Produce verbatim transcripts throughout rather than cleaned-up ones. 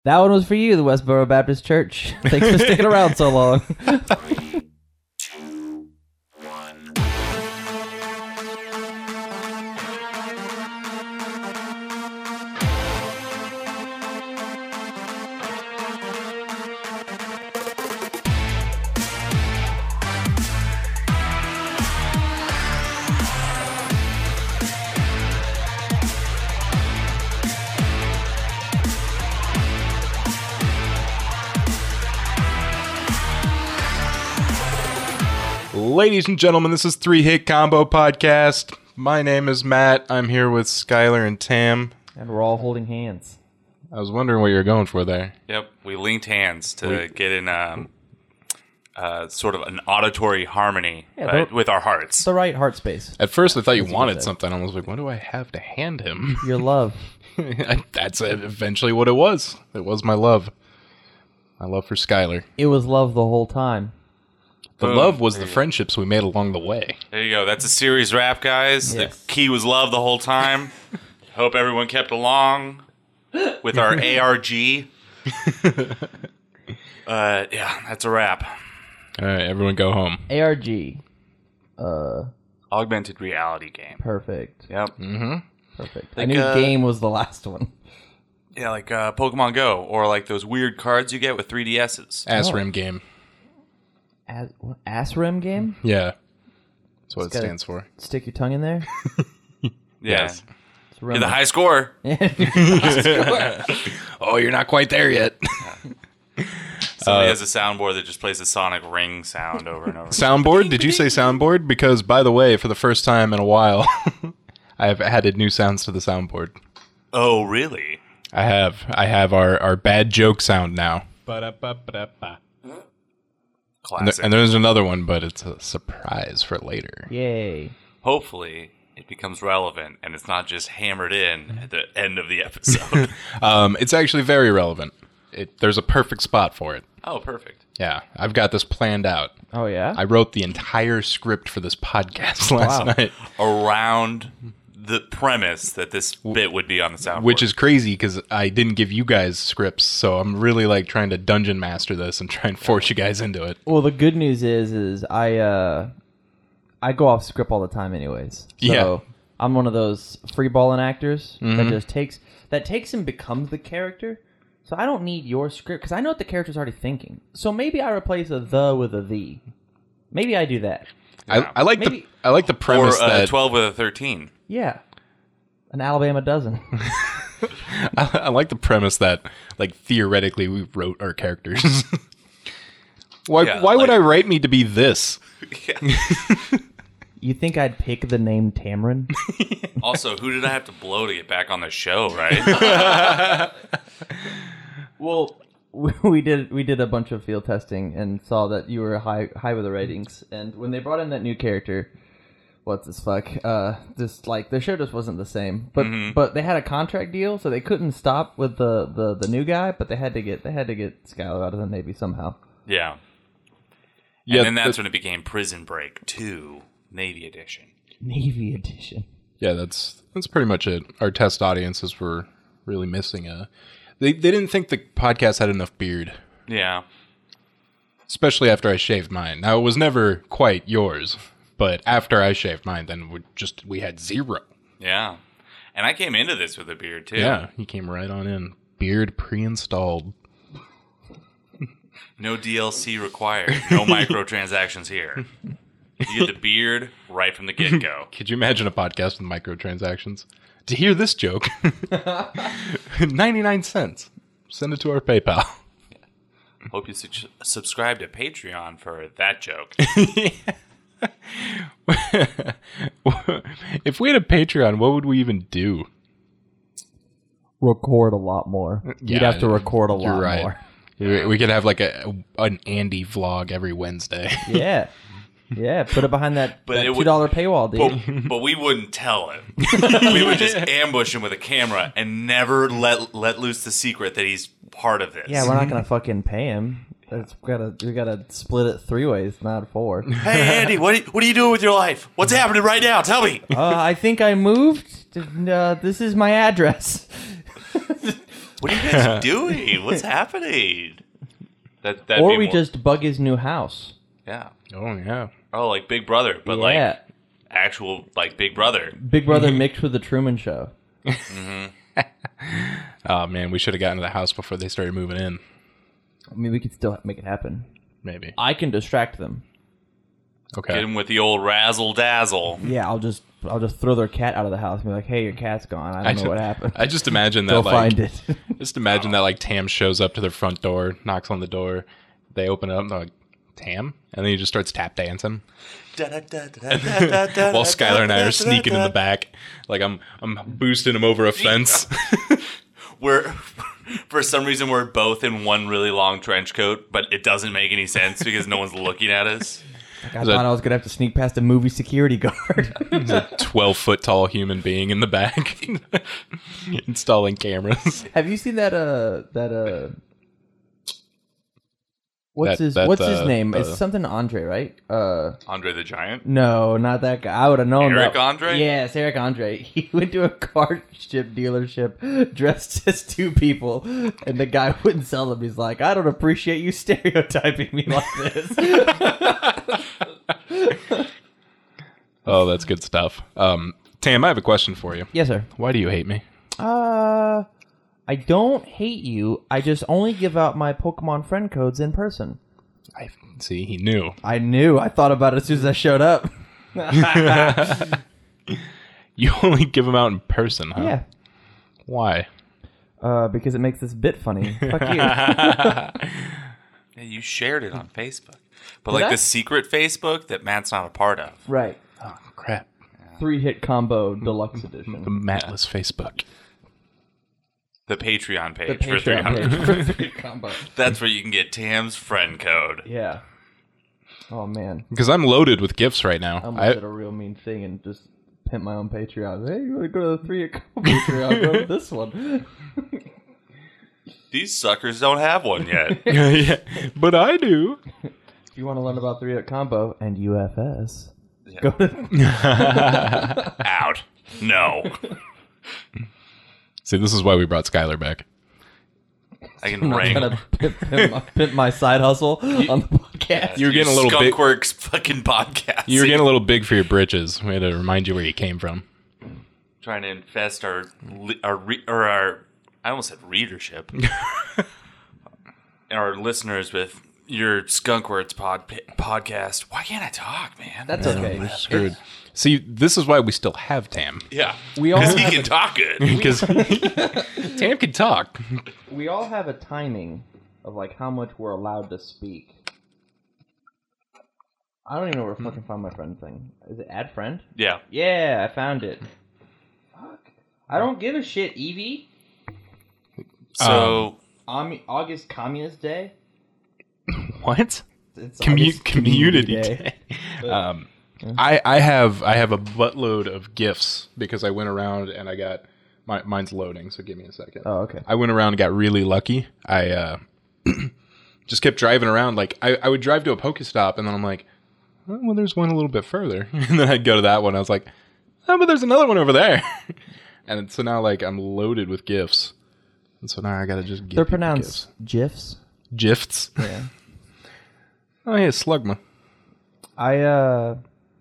That one was for you, the Westboro Baptist Church. Thanks for sticking around so long. Three, two, one. Ladies and gentlemen, this is Three Hit Combo Podcast. My name is Matt. I'm here with Skylar and Tam. And we're all holding hands. I was wondering what you were going for there. Yep, we linked hands to get in um, uh, sort of an auditory harmony Yeah, uh, the- with our hearts. It's the right heart space. At first, I thought you That's what I wanted said. something. I was like, what do I have to hand him? Your love. That's eventually what it was. It was my love. My love for Skylar. It was love the whole time. The Boom. love was There the you go. friendships we made along the way. There you go. That's a series wrap, guys. Yes. The key was love the whole time. Hope everyone kept along with our A R G. uh, yeah, that's a wrap. All right, everyone go home. A R G. Uh, Augmented reality game. perfect. Yep. Perfect. I Like, knew uh, game was the last one. Yeah, like uh, Pokemon Go, or like those weird cards you get with three D S's. Ass Oh. rim game. As, what, ass rim game? Yeah. That's what It's it gotta- stands for. Stick your tongue in there? Yeah. Yes. It's rim. You're the high score. Oh, you're not quite there yet. Somebody has a soundboard that just plays a sonic ring sound over and over. Soundboard? Did you say soundboard? Because, by the way, for the first time in a while, I have added new sounds to the soundboard. Oh, really? I have. I have our, our bad joke sound now. Ba-da-ba-ba-da-ba. And, Classic. there, and there's another one, but it's a surprise for later. Yay. Hopefully, it becomes relevant and it's not just hammered in at the end of the episode. Um, it's actually very relevant. It, there's a perfect spot for it. Oh, perfect. Yeah, I've got this planned out. Oh, yeah? I wrote the entire script for this podcast last Wow. night, Around the premise that this bit would be on the soundboard. which is crazy because I didn't give you guys scripts, so I'm really like trying to dungeon master this and try and force you guys into it. Well, the good news is, is I, uh, I go off script all the time anyways. So Yeah. I'm one of those free balling actors that Mhm. just takes, that takes and becomes the character. So I don't need your script because I know what the character's already thinking. So maybe I replace a the with a the. Maybe I do that. I, I like Maybe- the I like the or premise uh, that twelve with a thirteen. Yeah. An Alabama dozen. I, I like the premise that like theoretically we wrote our characters. why Yeah, why would like- I write me to be this? You think I'd pick the name Tamron? Also, who did I have to blow to get back on the show, right? Well, we we did we did a bunch of field testing and saw that you were high high with the ratings. And when they brought in that new character, what's this fuck? Uh, just like the show just wasn't the same. But but they had a contract deal, so they couldn't stop with the, the, the new guy. But they had to get they had to get Skylar out of the Navy somehow. yeah. Yeah, And then that's th- when it became Prison Break two, Navy Edition. Navy edition. Yeah, that's that's pretty much it. Our test audiences were really missing a. They they didn't think the podcast had enough beard, Yeah. especially after I shaved mine. Now it was never quite yours, but after I shaved mine, then we just we had zero. Yeah. And I came into this with a beard, too. Yeah, he came right on in, beard pre-installed. No D L C required. No microtransactions here. You get the beard right from the get-go. Could you imagine a podcast with microtransactions? To hear this joke, ninety-nine cents. Send it to our PayPal. Hope you su- subscribe to Patreon for that joke. If we had a Patreon, what would we even do? Record a lot more. You'd Yeah, have to record a You're lot right. more. We we could have like a an Andy vlog every Wednesday. Yeah. Yeah, put it behind that, But that it two would- dollar paywall, dude. But, but we wouldn't tell him. We would just ambush him with a camera and never let let loose the secret that he's part of this. Yeah, we're not gonna fucking pay him. It's gotta we gotta split it three ways, not four. Hey, Andy, what are, you, what are you doing with your life? What's happening right now? Tell me. uh, I think I moved. Uh, this is my address. What are you guys doing? What's happening? That that'd Or be we more- just bug his new house. yeah. Oh yeah. Oh, like Big Brother, but Yeah. like actual like Big Brother. Big Brother mixed with the Truman Show. Oh man, we should have gotten to the house before they started moving in. I mean, we could still make it happen. Maybe. I can distract them. Okay. Get him with the old razzle dazzle. Yeah, I'll just I'll just throw their cat out of the house and be like, "Hey, your cat's gone. I don't know ju- what happened. I just imagine that Go like find it." just imagine that like Tam shows up to their front door, knocks on the door, they open it up, and they're like, Tam? And then he just starts tap dancing. While Skylar and I are sneaking in the back. Like I'm I'm boosting him over a fence. We're for some reason we're both in one really long trench coat, but it doesn't make any sense because no one's looking at us. I thought I was gonna have to sneak past a movie security guard. There's a twelve foot tall human being in the back installing cameras. Have you seen that? Uh, that uh, what's That- his that, What's his uh, name? uh, It's something Andre, right? Uh, Andre the Giant. no, not that guy. I would have known. Eric that. Andre? Yes, Eric Andre. He went to a car ship dealership dressed as two people, and the guy wouldn't sell them. He's like, "I don't appreciate you stereotyping me like this." Oh, that's good stuff. Um, Tam, I have a question for you. Yes, sir. Why do you hate me? Uh, I don't hate you. I just only give out my Pokemon friend codes in person. I see. He knew. I knew. I thought about it as soon as I showed up. You only give them out in person, huh? Yeah. Why? Uh, because it makes this bit funny. Fuck you. Yeah, you shared it on Facebook, but Did like I? the secret Facebook that Matt's not a part of. Right. Oh, crap. Three hit combo deluxe edition. The Matless Facebook. The Patreon page. The for three Patreon hundred. page for three combo. That's where you can get Tam's friend code. Yeah. Oh man, Because I'm loaded with gifts right now. I almost I, did a real mean thing and just pimp my own Patreon. Hey, you want to go to the three hit combo Patreon? Go to this one. These suckers don't have one yet. yeah, but I do. If you want to learn about three hit combo and U F S, Yeah. go to. Out. No. See, this is why we brought Skylar back. I can I'm not wrangle. gonna pimp, pimp, my, pimp my side hustle on the podcast. You were getting a little big. Skunkworks fucking podcast. You were getting a little big for your britches. We had to remind you where you came from. trying to infest our li- our re- or our I almost said readership. Our listeners with your Skunkworks pod podcast. Why can't I talk, man? That's okay. Screwed. See, this is why we still have Tam. yeah. We all Because he have can talk good. Because Tam can talk. we all have a timing of like how much we're allowed to speak. I don't even know where to fucking find my friend thing. Is it add friend? Yeah. Yeah, I found it. Fuck. I don't give a shit, Evie. So Um, August Communist Day. What? It's Commu- August community day. Um, I I have I have a buttload of gifts because I went around and I got my mine's loading. So give me a second. Oh, okay. I went around and got really lucky. I uh, just kept driving around. Like I, I would drive to a Pokestop and then I'm like, oh, well, there's one a little bit further, and then I'd go to that one. I was like, oh, but there's another one over there, and so now like I'm loaded with gifts, and so now I gotta just give They're people pronounced GIFs. gifts. Gifts. Yeah. Oh yeah, Slugma. I uh,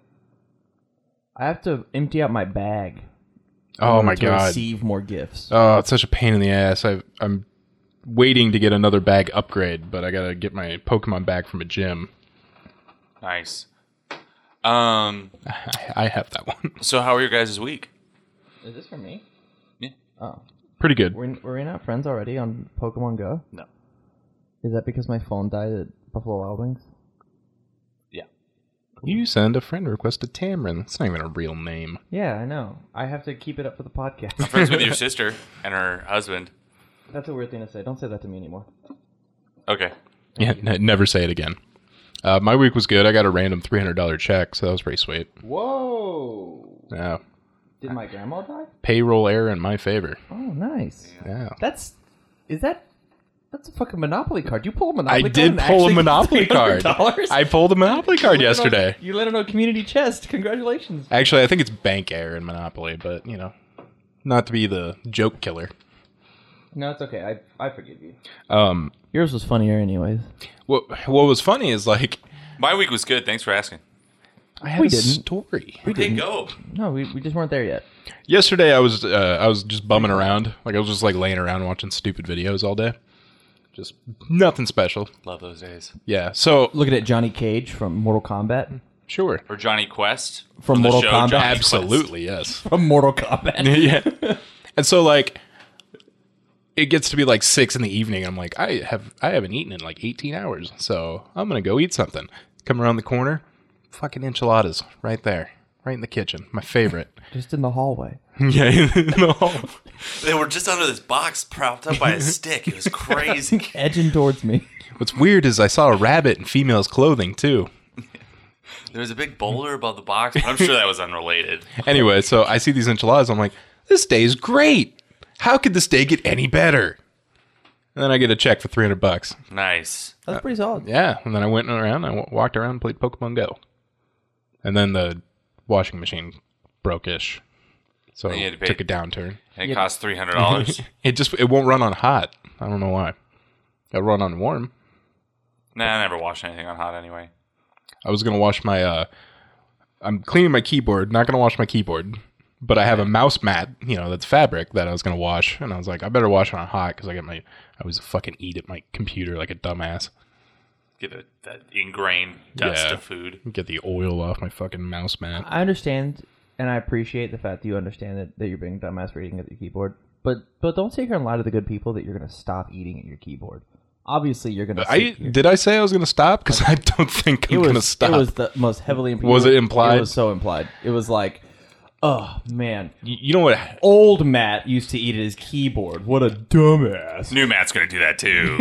I have to empty out my bag. in Oh order my to god. Receive more gifts. Oh, it's such a pain in the ass. I, I'm waiting to get another bag upgrade, but I gotta get my Pokemon bag from a gym. nice. Um. I, I have that one. So how are your guys' week? Is this for me? Yeah. Oh, Pretty good. we're we're we not friends already on Pokemon Go. No. Is that because my phone died at Buffalo Wild Wings? Yeah. You send a friend request to Tamron. That's not even a real name. Yeah, I know. I have to keep it up for the podcast. I'm friends with your sister and her husband. That's a weird thing to say. Don't say that to me anymore. Okay. Yeah, n- never say it again. Uh, my week was good. I got a random three hundred dollars check, so that was pretty sweet. Whoa! Yeah. Did my grandma die? Payroll error in my favor. Oh, nice. Yeah. That's is that that's a fucking Monopoly card. You pull a Monopoly I card. did and pull a actually Monopoly get card. three hundred dollars? I pulled a Monopoly card yesterday. You let it know community chest. Congratulations. Actually, I think it's bank error in Monopoly, but, you know, not to be the joke killer. No, it's okay. I I forgive you. Um, Yours was funnier, anyways. what what was funny is like My week was good. Thanks for asking. I had We a didn't. story. We Hey, didn't. go. No, we, we just weren't there yet. Yesterday, I was uh, I was just bumming around. Like I was just like laying around watching stupid videos all day. Just nothing special. Love those days. Yeah. So Looking at Johnny Cage from Mortal Kombat. sure. Or Johnny Quest From the Mortal show Kombat. Johnny Quest. Absolutely, yes. From Mortal Kombat. Yeah. And so like it gets to be like six in the evening. I'm like, I have I haven't eaten in like eighteen hours, so I'm gonna go eat something. Come around the corner, fucking enchiladas right there, right in the kitchen. My favorite. Just in the hallway. Yeah, in the hall. They were just under this box propped up by a stick. It was crazy. Edging towards me. What's weird is I saw a rabbit in female's clothing too. There was a big boulder above the box, but I'm sure that was unrelated. Anyway, so I see these enchiladas. I'm like, this day is great. How could this day get any better? And then I get a check for three hundred bucks. Nice. That's pretty solid. Yeah, and then I went around. I w- walked around and played Pokemon Go. And then the washing machine broke-ish, so And you had it to pay- took a downturn. And it cost three hundred dollars. It just it won't run on hot. I don't know why. It'll run on warm. Nah, I never washed anything on hot anyway. I was gonna wash my. uh I'm cleaning my keyboard. Not gonna wash my keyboard, but I have a mouse mat. You know, that's fabric that I was gonna wash, and I was like, I better wash it on hot because I get my. I always fucking eat at my computer like a dumbass. Get the, that ingrained dust Yeah. of food. Get the oil off my fucking mouse mat. I understand, and I appreciate the fact that you understand that, that you're being a dumbass for eating at your keyboard. But but don't sit here and lie to the good people that you're going to stop eating at your keyboard. Obviously, you're going to. I did I say I was gonna stop? Because I don't think It I'm was. gonna stop. It was the most heavily. Imp- Was it implied? It was so implied. It was like, oh man, you, you know what? old Matt used to eat at his keyboard. What a dumbass. New Matt's going to do that too.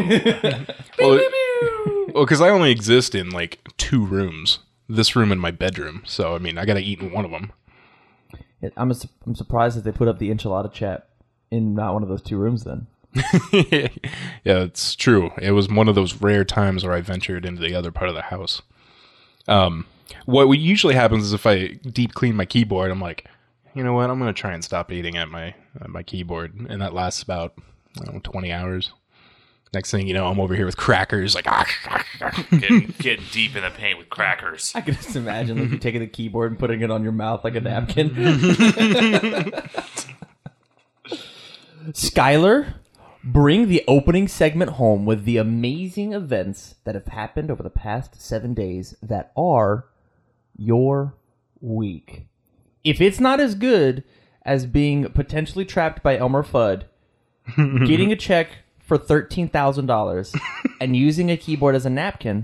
Well, because I only exist in like two rooms. This room and my bedroom. So I mean, I gotta eat in one of them. It, I'm a, I'm surprised that they put up the enchilada chat in not one of those two rooms. Then Yeah, it's true. It was one of those rare times where I ventured into the other part of the house. Um, what we usually happens is if I deep clean my keyboard, I'm like, you know what? I'm gonna try and stop eating at my at my keyboard, and that lasts about I don't know, twenty hours. Next thing you know, I'm over here with crackers, like ah, getting, getting deep in the paint with crackers. I can just imagine like you taking the keyboard and putting it on your mouth like a napkin. Skylar, bring the opening segment home with the amazing events that have happened over the past seven days that are your week. If it's not as good as being potentially trapped by Elmer Fudd, getting a check for thirteen thousand dollars and using a keyboard as a napkin,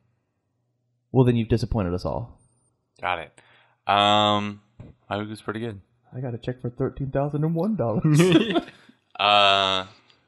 well, then you've disappointed us all. Got it. Um, my week was pretty good. I got a check for thirteen thousand one dollars. Uh,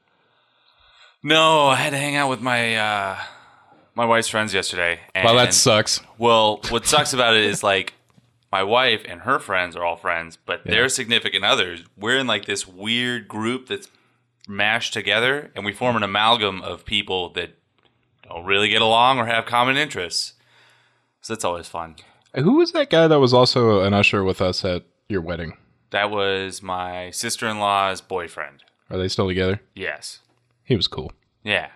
no, I had to hang out with my uh, my wife's friends yesterday. And, well, that sucks. Well, what sucks about it is like my wife and her friends are all friends, but their significant others, we're in like this weird group that's mashed together, and we form an amalgam of people that don't really get along or have common interests. So that's always fun. Who was that guy that was also an usher with us at your wedding? That was my sister-in-law's boyfriend. Are they still together? Yes. He was cool. Yeah.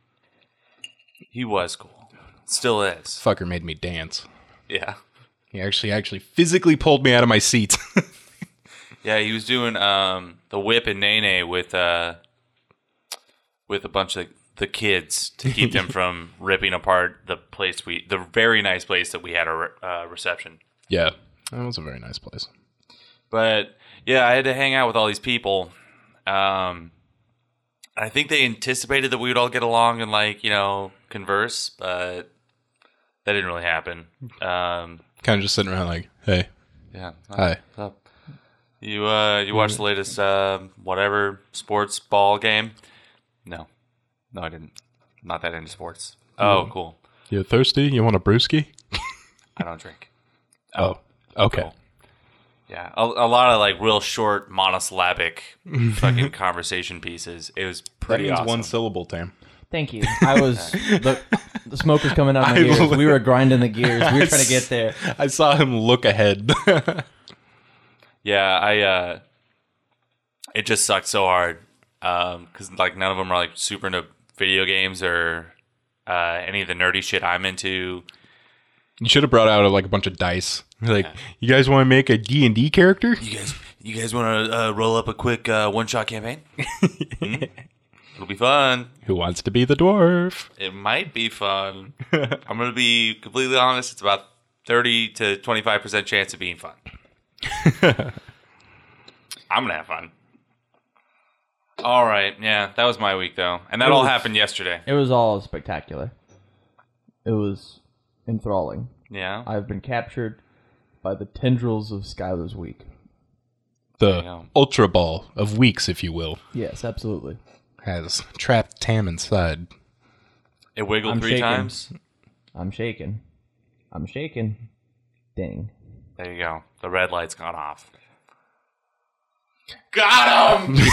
He was cool. Still is. Fucker made me dance. Yeah. He actually actually physically pulled me out of my seat. Yeah, he was doing um, the whip and nene with uh, with a bunch of the kids to keep them from ripping apart the place we, the very nice place that we had our uh, reception. Yeah, that was a very nice place. But yeah, I had to hang out with all these people. Um, I think they anticipated that we would all get along and like you know converse, but that didn't really happen. Um, Kind of just sitting around like, hey, yeah. hi. What's up? You uh, you watched the latest uh, whatever sports ball game? No, no, I didn't. Not that into sports. Oh, cool. You thirsty? You want a brewski? I don't drink. Oh, okay. Cool. Yeah, a, a lot of like real short monosyllabic fucking conversation pieces. It was That pretty means awesome. one syllable, Tam. Thank you. I was the, the smoke was coming out my I ears. believe- We were grinding the gears. We were trying to get there. I saw him look ahead. Yeah, I. Uh, it just sucked so hard. because like none of them are like super into video games or uh, any of the nerdy shit I'm into. You should have brought out like a bunch of dice. Like, you guys want to make a D and D character? You guys, you guys want to uh, roll up a quick uh, one-shot campaign? Hmm? It'll be fun. Who wants to be the dwarf? It might be fun. I'm going to be completely honest. It's about thirty to twenty-five percent chance of being fun. I'm going to have fun. All right. Yeah, that was my week, though. And that It all was- happened yesterday. It was all spectacular. It was enthralling. Yeah. I've been captured by the tendrils of Skylar's week. The go. ultra ball of weeks, if you will, Yes, absolutely. has trapped Tam inside. It wiggled I'm three shaking. times. I'm shaking. I'm shaking. Dang. There you go. The red light's gone off. Got him!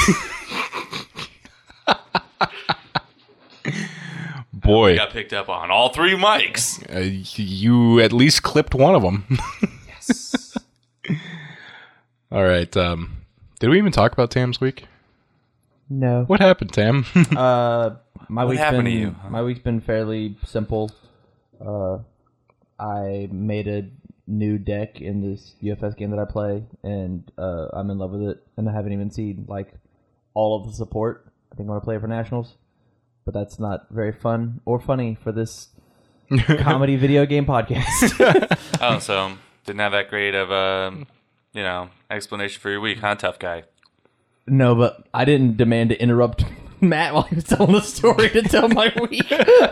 Boy, Got picked up on all three mics. uh, you at least clipped one of them. Yes. All right. Um, did we even talk about Tam's week? No. What happened, Tam? Uh, my What week's happened been to you, huh? my week's been fairly simple. Uh, I made a new deck in this U F S game that I play, and uh, I'm in love with it. And I haven't even seen like all of the support. I think I'm gonna play it for nationals, but that's not very fun or funny for this comedy video game podcast. Oh, so didn't have that great of a, you know, explanation for your week, huh, tough guy? No, but I didn't demand to interrupt Matt while he was telling the story to tell my week.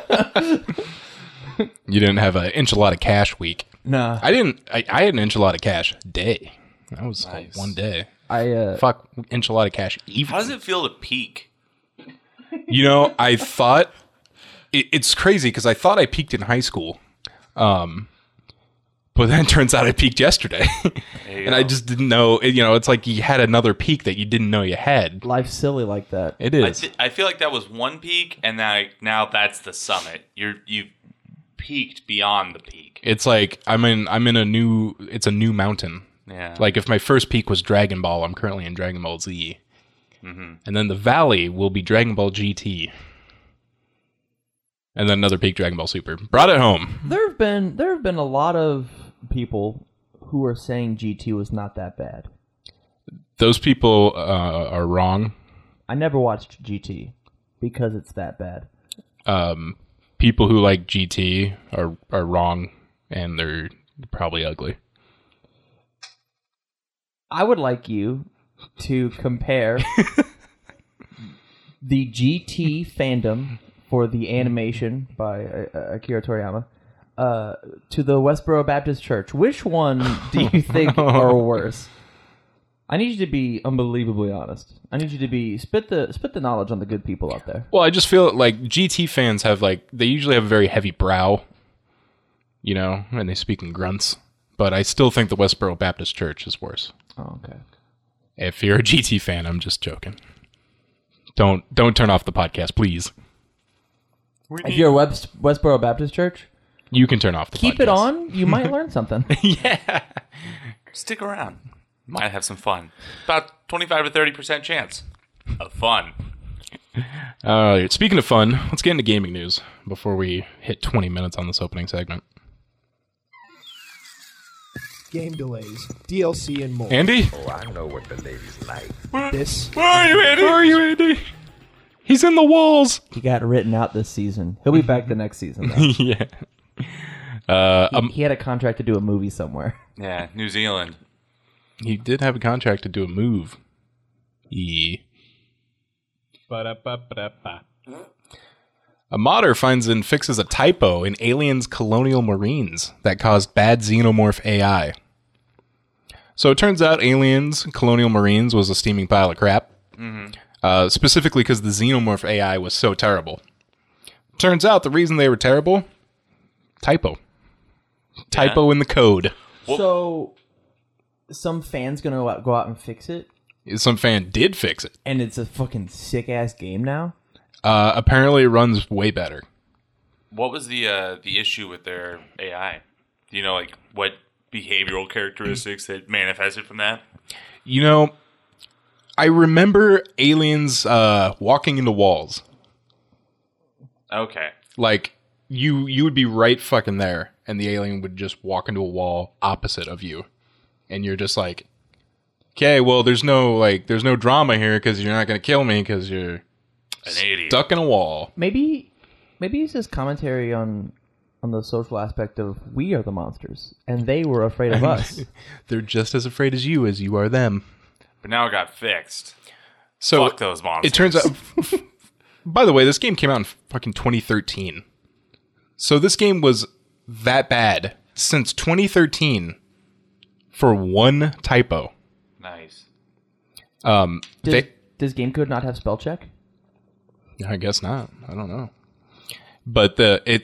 You didn't have an enchilada cash week. Nah, I didn't. I, I had an enchilada cash day. That was like Nice. one day. I uh, Fuck enchilada cash. Even How does it feel to peak? You know, I thought it, it's crazy because I thought I peaked in high school, um, but then it turns out I peaked yesterday, There you and I go. just didn't know. You know, it's like you had another peak that you didn't know you had. life's silly like that. It I, is. th- I feel like that was one peak, and now now that's the summit. You're you've peaked beyond the peak. It's like I'm in. I'm in a new. It's a new mountain. Yeah. Like if my first peak was Dragon Ball, I'm currently in Dragon Ball Z, Mhm. and then the valley will be Dragon Ball G T, and then another peak Dragon Ball Super. Brought it home. There have been there have been a lot of people who are saying G T was not that bad. Those people uh, are wrong. I never watched G T because it's that bad. Um, people who like G T are are wrong, and they're probably ugly. I would like you to compare the G T fandom for the animation by uh, Akira Toriyama uh, to the Westboro Baptist Church. Which one do you think are worse? I need you to be unbelievably honest. I need you to be spit the spit the knowledge on the good people out there. Well, I just feel like G T fans have like they usually have a very heavy brow, you know, and they speak in grunts. But I still think the Westboro Baptist Church is worse. Oh, okay. If you're a G T fan, I'm just joking. Don't don't turn off the podcast, please. If you're a West, Westboro Baptist Church, You can turn off the keep podcast. it on. You might learn something. Yeah. Stick around. Might have some fun. About twenty-five to thirty percent chance of fun. All right. Speaking of fun, let's get into gaming news before we hit twenty minutes on this opening segment. Game delays, D L C, and more. Andy? Oh, I know what the ladies like. This Where are you, Andy? Where are you, Andy? He's in the walls. He got written out this season. He'll be back the next season, though. Yeah. Uh, He, um, he had a contract to do a movie somewhere. Yeah, New Zealand. he did have a contract to do a move. He. A modder finds and fixes a typo in Aliens Colonial Marines that caused bad xenomorph A I. So it turns out Aliens Colonial Marines was a steaming pile of crap. Uh, specifically because the xenomorph A I was so terrible. Turns out the reason they were terrible, typo. Typo in the code. So, some fan's gonna go out, go out and fix it, Some fan did fix it. and it's a fucking sick ass game now. Uh, apparently it runs way better. What was the uh, the issue with their A I? Do you know like what behavioral characteristics that manifested from that? You know, I remember aliens uh, walking into walls. Okay. Like, you you would be right fucking there, and the alien would just walk into a wall opposite of you. And you're just like, okay, well, there's no, like, there's no drama here because you're not going to kill me because you're An idiot. stuck in a wall. Maybe, maybe it's just commentary on on the social aspect of we are the monsters, and they were afraid of us. They're just as afraid as you as you are them. But now it got fixed. So Fuck those monsters. It turns out... By the way, this game came out in fucking twenty thirteen. So this game was that bad since twenty thirteen for one typo. Nice. Um, Does, they, does GameCode not have spell check? I guess not. I don't know. But the it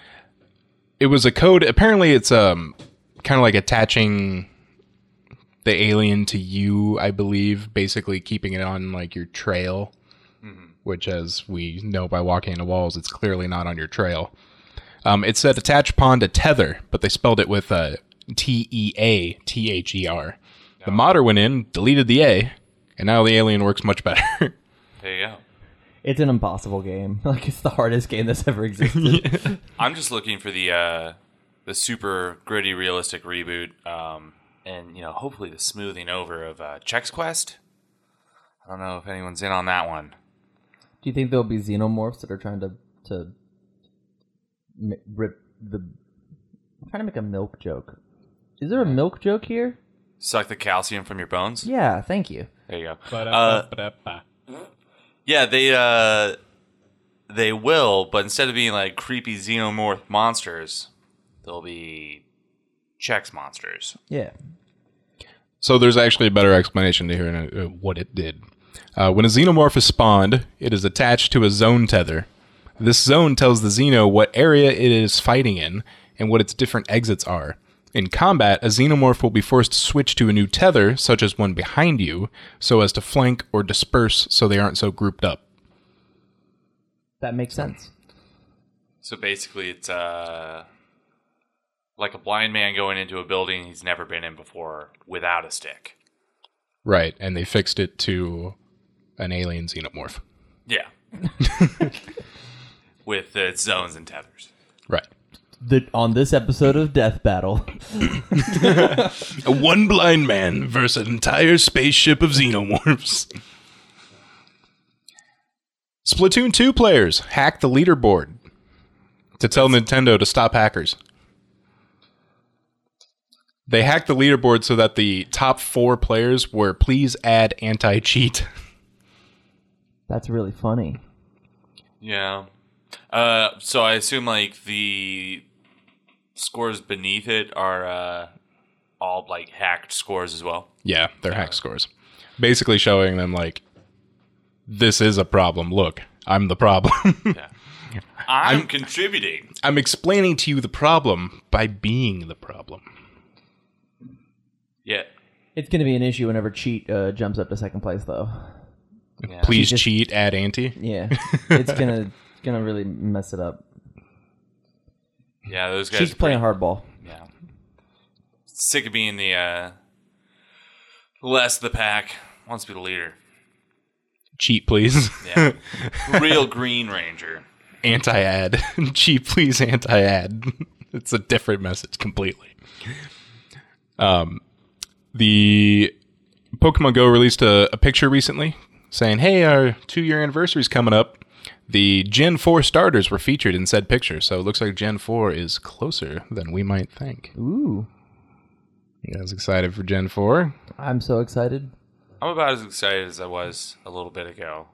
it was a code. Apparently, it's um kind of like attaching the alien to you. I believe, basically keeping it on like your trail. Which, as we know by walking into walls, it's clearly not on your trail. Um, it said attach upon to tether, but they spelled it with uh, T E A T H E R. The modder went in, deleted the A, and now the alien works much better. There you go. It's an impossible game. Like, it's the hardest game that's ever existed. Yeah. I'm just looking for the uh, the super gritty, realistic reboot, um, and you know, hopefully the smoothing over of uh, Chex Quest. I don't know if anyone's in on that one. Do you think there'll be xenomorphs that are trying to to m- rip the? I'm trying to make a milk joke. Is there a milk joke here? Suck the calcium from your bones. Yeah, thank you. There you go. Uh, yeah, they uh, they will, but instead of being like creepy xenomorph monsters, they'll be Chex monsters. Yeah. So there's actually a better explanation to hear uh, what it did. Uh, when a xenomorph is spawned, it is attached to a zone tether. This zone tells the xeno what area it is fighting in and what its different exits are. In combat, a xenomorph will be forced to switch to a new tether, such as one behind you, so as to flank or disperse so they aren't so grouped up. That makes sense. So basically, it's uh, like a blind man going into a building he's never been in before without a stick. Right, and they fixed it to an alien xenomorph. Yeah. With its zones and tethers. Right. The, on this episode of Death Battle. A one blind man versus an entire spaceship of xenomorphs. Splatoon two players hacked the leaderboard to tell Nintendo to stop hackers. They hacked the leaderboard so that the top four players were please add anti-cheat. That's really funny. Yeah. Uh, so I assume like the scores beneath it are uh, all like hacked scores as well. Yeah, they're hack scores. Basically showing them like, this is a problem. Look, I'm the problem. Yeah. I'm, I'm contributing. I'm explaining to you the problem by being the problem. Yeah. It's going to be an issue whenever Cheat uh, jumps up to second place, though. Yeah. Please Just- cheat, add anti. Yeah, it's gonna gonna really mess it up. Yeah, those guys. She's are playing pretty- hardball. Yeah. Sick of being the uh, less of the pack. Wants to be the leader. Cheat, please. Yeah. Real Green Ranger. Anti-ad. Cheat, please, anti-ad. It's a different message completely. Um, the Pokemon Go released a, a picture recently saying, hey, our two-year anniversary is coming up. The Gen four starters were featured in said picture, so it looks like Gen four is closer than we might think. Ooh, You guys excited for Gen four? I'm so excited. I'm about as excited as I was a little bit ago.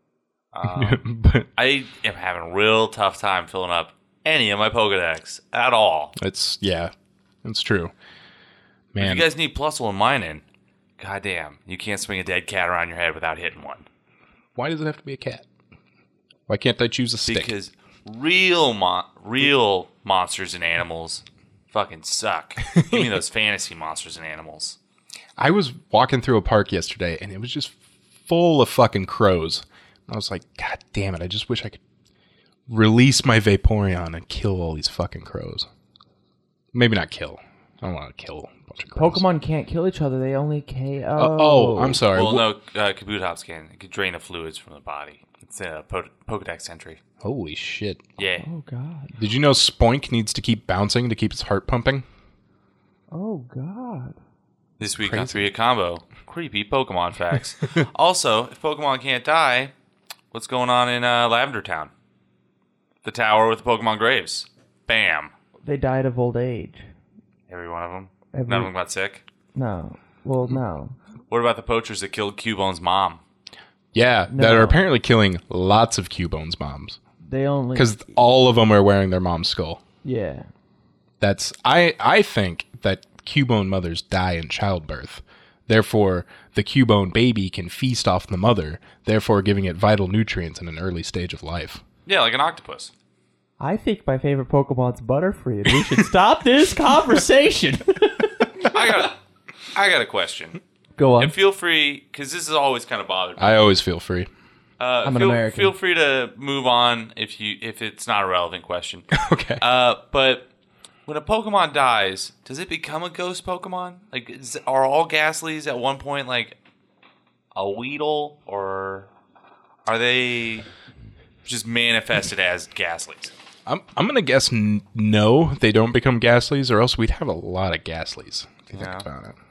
Um, But I am having a real tough time filling up any of my Pokedex at all. it's, yeah, it's true. If Man, you guys need plus one mining, goddamn, you can't swing a dead cat around your head without hitting one. why does it have to be a cat? Why can't I choose a stick? Because real mon- real monsters and animals fucking suck. Give me those fantasy monsters and animals. I was walking through a park yesterday, and it was just full of fucking crows. I was like, God damn it, I just wish I could release my Vaporeon and kill all these fucking crows. Maybe not kill. I don't want to kill bunch of gross. Pokemon can't kill each other. They only K O. Uh, oh, I'm sorry. Well, Wh- no, uh, Kabutops can. It can drain the fluids from the body. It's a po- Pokedex entry. Holy shit. Yeah. Oh, God. Did you know Spoink needs to keep bouncing to keep his heart pumping? Oh, God. This week on Three Hit Combo, creepy Pokemon facts. Also, if Pokemon can't die, what's going on in uh, Lavender Town? The tower with the Pokemon graves. Bam. They died of old age. Every one of them. Every- None of them got sick. No. Well, no. What about the poachers that killed Cubone's mom? Yeah, that No. are apparently killing lots of Cubone's moms. They only... Because all of them are wearing their mom's skull. Yeah. That's I I think that Cubone mothers die in childbirth. Therefore, the Cubone baby can feast off the mother, therefore giving it vital nutrients in an early stage of life. Yeah, like an octopus. I think my favorite Pokemon's Butterfree, and we should stop this conversation. I got a, I got a question. Go on. And feel free, because this has always kind of bothered me. I always feel free. Uh, I'm an feel, American. Feel free to move on if you if it's not a relevant question. Okay. Uh, but when a Pokemon dies, does it become a ghost Pokemon? Like, is, are all Ghastlies at one point like a Weedle, or are they just manifested as Ghastlies? I'm I'm gonna guess n- no, they don't become Ghastlies, or else we'd have a lot of Ghastlies. If you Yeah. think about it.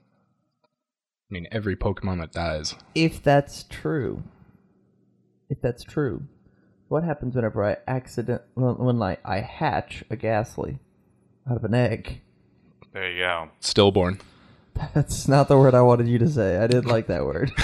I mean, every Pokemon that dies. If that's true, if that's true, what happens whenever I accident when, when I, I hatch a Ghastly out of an egg? There you go. Stillborn. That's not the word I wanted you to say. I didn't like that word.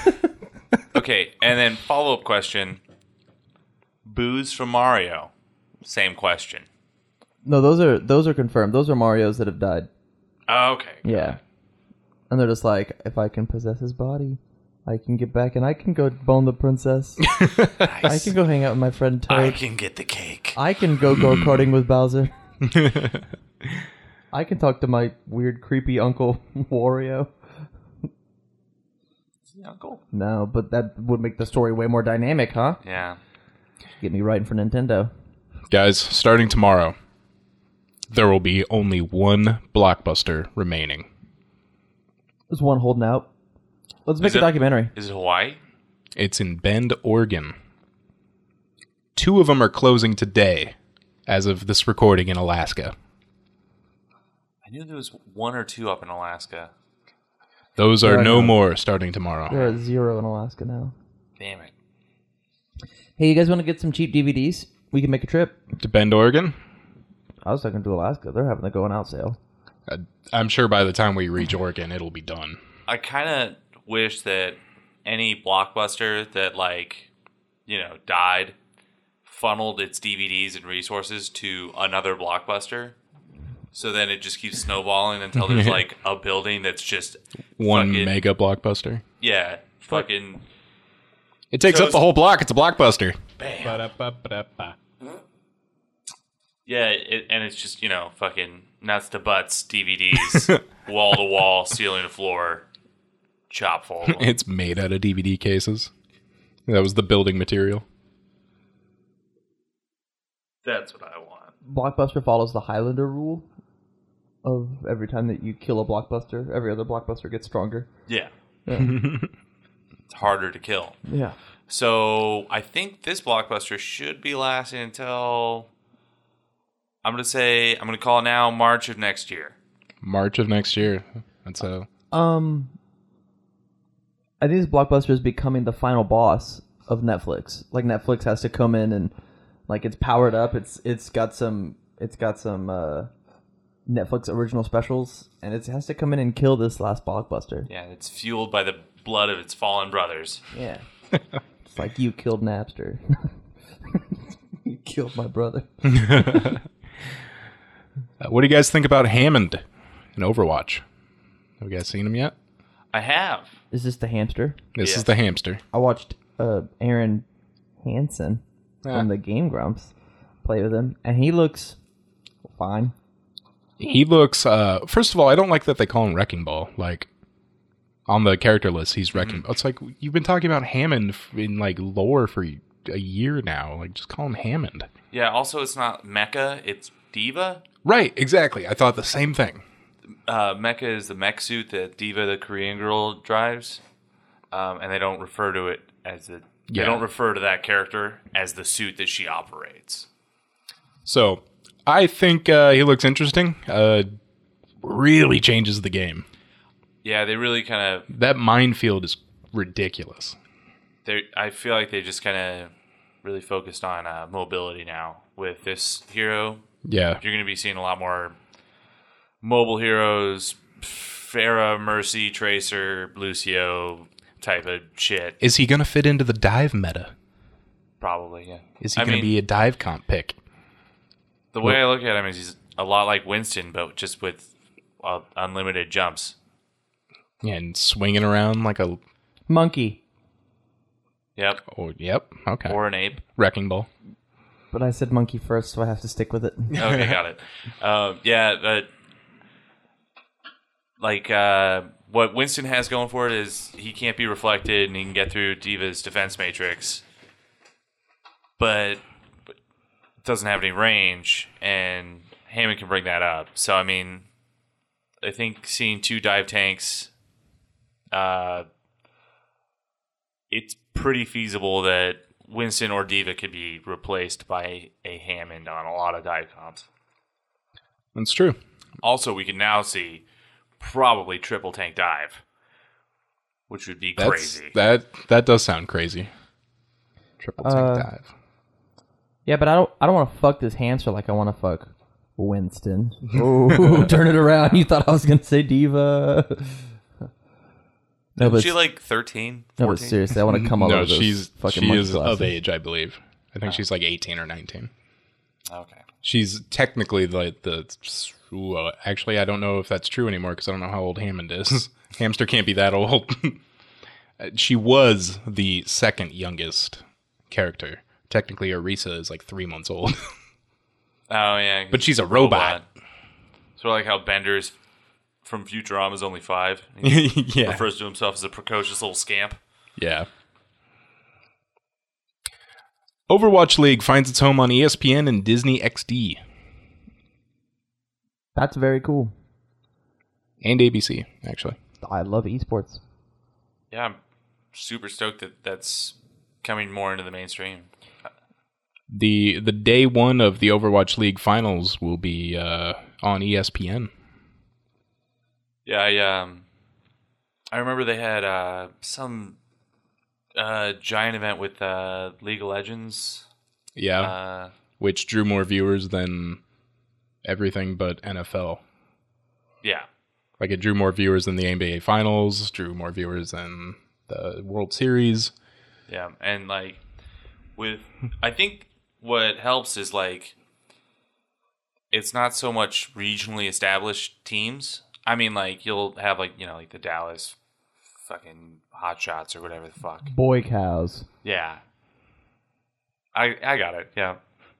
Okay, and then follow up question: Booze from Mario. Same question. No, those are those are confirmed. Those are Marios that have died. Oh, okay. Yeah, and they're just like, if I can possess his body, I can get back and I can go bone the princess. I can go hang out with my friend I Toad. can get the cake. I can go go karting with Bowser. I can talk to my weird, creepy uncle Wario. Uncle. No, but that would make the story way more dynamic, huh? Yeah. Get me writing for Nintendo. Guys, starting tomorrow, there will be only one Blockbuster remaining. There's one holding out. Let's make Is a it- documentary. Is it Hawaii? It's in Bend, Oregon. Two of them are closing today, as of this recording in Alaska. I knew there was one or two up in Alaska. Those are There are no none. more starting tomorrow. They're at zero in Alaska now. Damn it. Hey, you guys want to get some cheap D V Ds? We can make a trip. To Bend, Oregon? I was talking to Alaska. They're having a going out sale. Uh, I'm sure by the time we reach Oregon, it'll be done. I kind of wish that any Blockbuster that, like, you know, died funneled its D V Ds and resources to another Blockbuster. So then it just keeps snowballing until there's, like, a building that's just One fucking, mega Blockbuster. Yeah, fucking... It takes So up the whole block. It's a Blockbuster. Bam. Yeah, it, and it's just, you know, fucking nuts to butts, D V Ds, wall to wall, ceiling to floor, chop full. of them. It's made out of D V D cases. That was the building material. That's what I want. Blockbuster follows the Highlander rule of every time that you kill a Blockbuster, every other Blockbuster gets stronger. Yeah. Yeah. It's harder to kill. yeah. So I think this Blockbuster should be lasting until, I'm going to say, I'm going to call it now, March of next year. March of next year. That's a Um, I think this Blockbuster is becoming the final boss of Netflix. Like Netflix has to come in and like it's powered up. It's it's got some it's got some uh, Netflix original specials, and it has to come in and kill this last Blockbuster. Yeah, it's fueled by the blood of its fallen brothers. Yeah, it's like you killed Napster. You killed my brother. Uh, what do you guys think about Hammond in Overwatch? Have you guys seen him yet? I have. Is this the hamster? This Yeah. is the hamster. I watched uh, Aaron Hansen Yeah. from the Game Grumps play with him, and he looks fine. He looks, uh, first of all, I don't like that they call him Wrecking Ball. Like, on the character list, he's Wrecking Ball. It's like, you've been talking about Hammond f- in, like, lore for a year now. Like, just call him Hammond. Yeah, also it's not Mecha, it's Diva. Right, exactly. I thought the same thing. uh, Mecha is the mech suit that Diva, the Korean girl, drives, um, and they don't refer to it as the. Yeah. They don't refer to that character as the suit that she operates. So I think uh, he looks interesting. Uh, really changes the game. Yeah, they really kind of. That minefield is ridiculous. They, I feel like they just kind of really focused on uh, mobility now with this hero. Yeah. You're going to be seeing a lot more mobile heroes, Pharah, Mercy, Tracer, Lucio type of shit. Is he going to fit into the dive meta? Probably, yeah. Is he I going to mean, be a dive comp pick? The way I look at him is he's a lot like Winston, but just with uh, unlimited jumps. Yeah, and swinging around like a... Monkey. Yep. Oh, yep. Okay. Or an ape. Wrecking Ball. But I said monkey first, so I have to stick with it. Okay, got it. Um, yeah, but like uh, what Winston has going for it is he can't be reflected and he can get through Diva's defense matrix, but, but doesn't have any range, and Hammond can bring that up. So, I mean, I think seeing two dive tanks, uh, it's pretty feasible that Winston or Diva could be replaced by a Hammond on a lot of dive comps. That's true. Also, we can now see probably triple tank dive, which would be That's, crazy. That that does sound crazy. Triple tank Uh, dive. Yeah, but I don't. I don't want to fuck this hamster like I want to fuck Winston. Oh, turn it around! You thought I was gonna say Diva? No, Isn't but she like thirteen, no, but fourteen? seriously, I want to come all No, over those she's fucking she monkey is glasses. of age, I believe. I think she's like eighteen or nineteen. Okay. She's technically like the. Ooh, uh, actually, I don't know if that's true anymore because I don't know how old Hammond is. Hamster can't be that old. She was the second youngest character. Technically, Orisa is like three months old. Oh, yeah. But she's a robot. Sort of like how Bender's from Futurama is only five. He Yeah. refers to himself as a precocious little scamp. Yeah. Overwatch League finds its home on E S P N and Disney X D. That's very cool. And A B C, actually. I love esports. Yeah, I'm super stoked that that's coming more into the mainstream. The the day one of the Overwatch League finals will be uh, on E S P N. Yeah, I um, I remember they had uh, some uh, giant event with uh, League of Legends. Yeah. Uh, Which drew more viewers than everything but N F L. yeah. Like it drew more viewers than the N B A Finals, drew more viewers than the World Series. Yeah, and like with, I think what helps is like it's not so much regionally established teams. I mean, like you'll have like you know like the Dallas fucking Hot Shots or whatever the fuck. Boy cows. Yeah, I I got it. Yeah.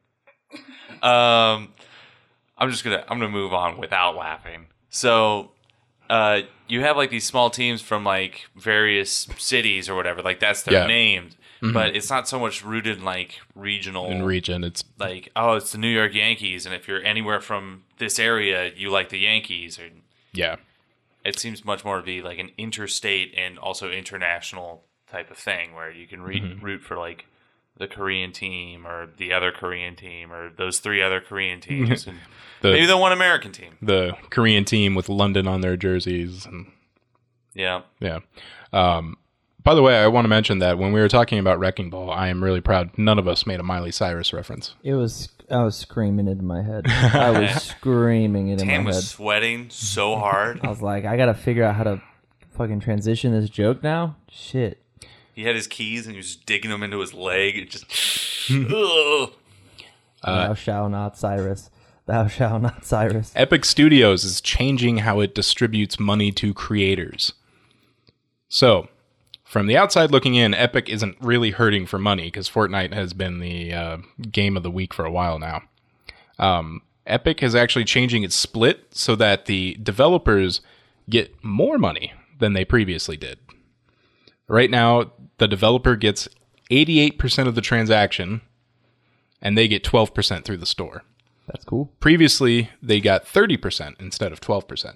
Um, I'm just gonna I'm gonna move on without laughing. So. Uh, you have like these small teams from like various cities or whatever, like that's their Yeah. named, but it's not so much rooted in like regional In region, it's like oh it's the New York Yankees, and if you're anywhere from this area, you like the Yankees, or yeah. it seems much more to be like an interstate and also international type of thing where you can re- Mm-hmm. root for like the Korean team or the other Korean team or those three other Korean teams and The maybe the one American team. the Korean team with London on their jerseys and Yeah. yeah. Um, by the way, I want to mention that when we were talking about Wrecking Ball, I am really proud none of us made a Miley Cyrus reference. It was. I was screaming it in my head. I was screaming it in Tam my was head. sweating so hard. I was like, I gotta figure out how to fucking transition this joke now. Shit. He had his keys and he was just digging them into his leg. It just, ugh. Thou shalt not, Cyrus. Thou shalt not, Cyrus. Epic Studios is changing how it distributes money to creators. So, from the outside looking in, Epic isn't really hurting for money because Fortnite has been the uh, game of the week for a while now. Um, Epic is actually changing its split so that the developers get more money than they previously did. Right now, the developer gets eighty-eight percent of the transaction, and they get twelve percent through the store. That's cool. Previously, they got thirty percent instead of twelve percent.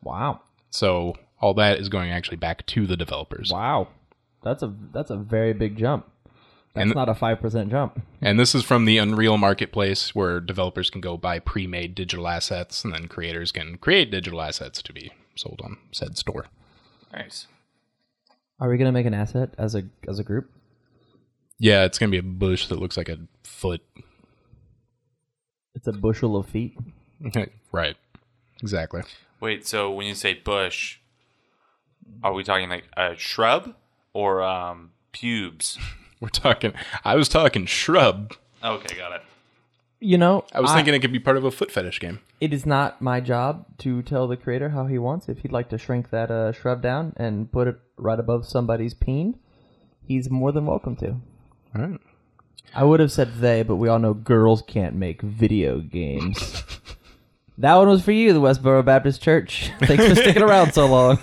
Wow. So all that is going actually back to the developers. Wow. That's a that's a very big jump. That's And- not a five percent jump. And this is from the Unreal Marketplace, where developers can go buy pre-made digital assets, and then creators can create digital assets to be sold on said store. Nice. Are we gonna make an asset as a as a group? Yeah, it's gonna be a bush that looks like a foot. It's a bushel of feet. Right. Exactly. Wait, so when you say bush, are we talking like a shrub or um, pubes? We're talking. I was talking shrub. Okay, got it. You know, I was thinking it could be part of a foot fetish game. It is not my job to tell the creator how he wants. If he'd like to shrink that uh, shrub down and put it right above somebody's peen, he's more than welcome to. All right. I would have said they, but we all know girls can't make video games. That one was for you, the Westboro Baptist Church. Thanks for sticking around so long.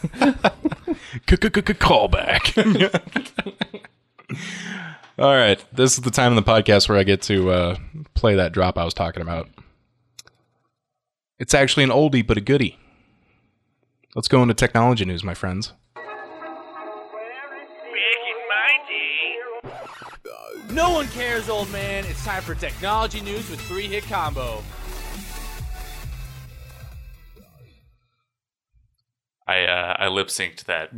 Callback. All right. This is the time in the podcast where I get to uh, play that drop I was talking about. It's actually an oldie, but a goodie. Let's go into technology news, my friends. No one cares, old man. It's time for technology news with Three Hit Combo. I uh, I lip synced that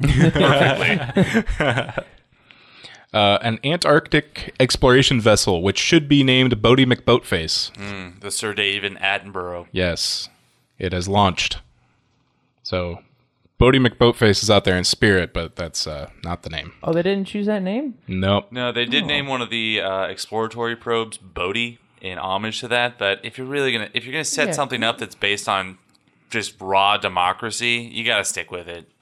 perfectly. uh, an Antarctic exploration vessel, which should be named Bodie McBoatface. mm, the Sir David Attenborough. Yes, it has launched. So, Bodie McBoatface is out there in spirit, but that's uh, not the name. Oh, they didn't choose that name? Nope. No, they did name one of the uh, exploratory probes Bodhi in homage to that. But if you're really gonna if you're gonna set Yeah. something up that's based on just raw democracy, you gotta stick with it.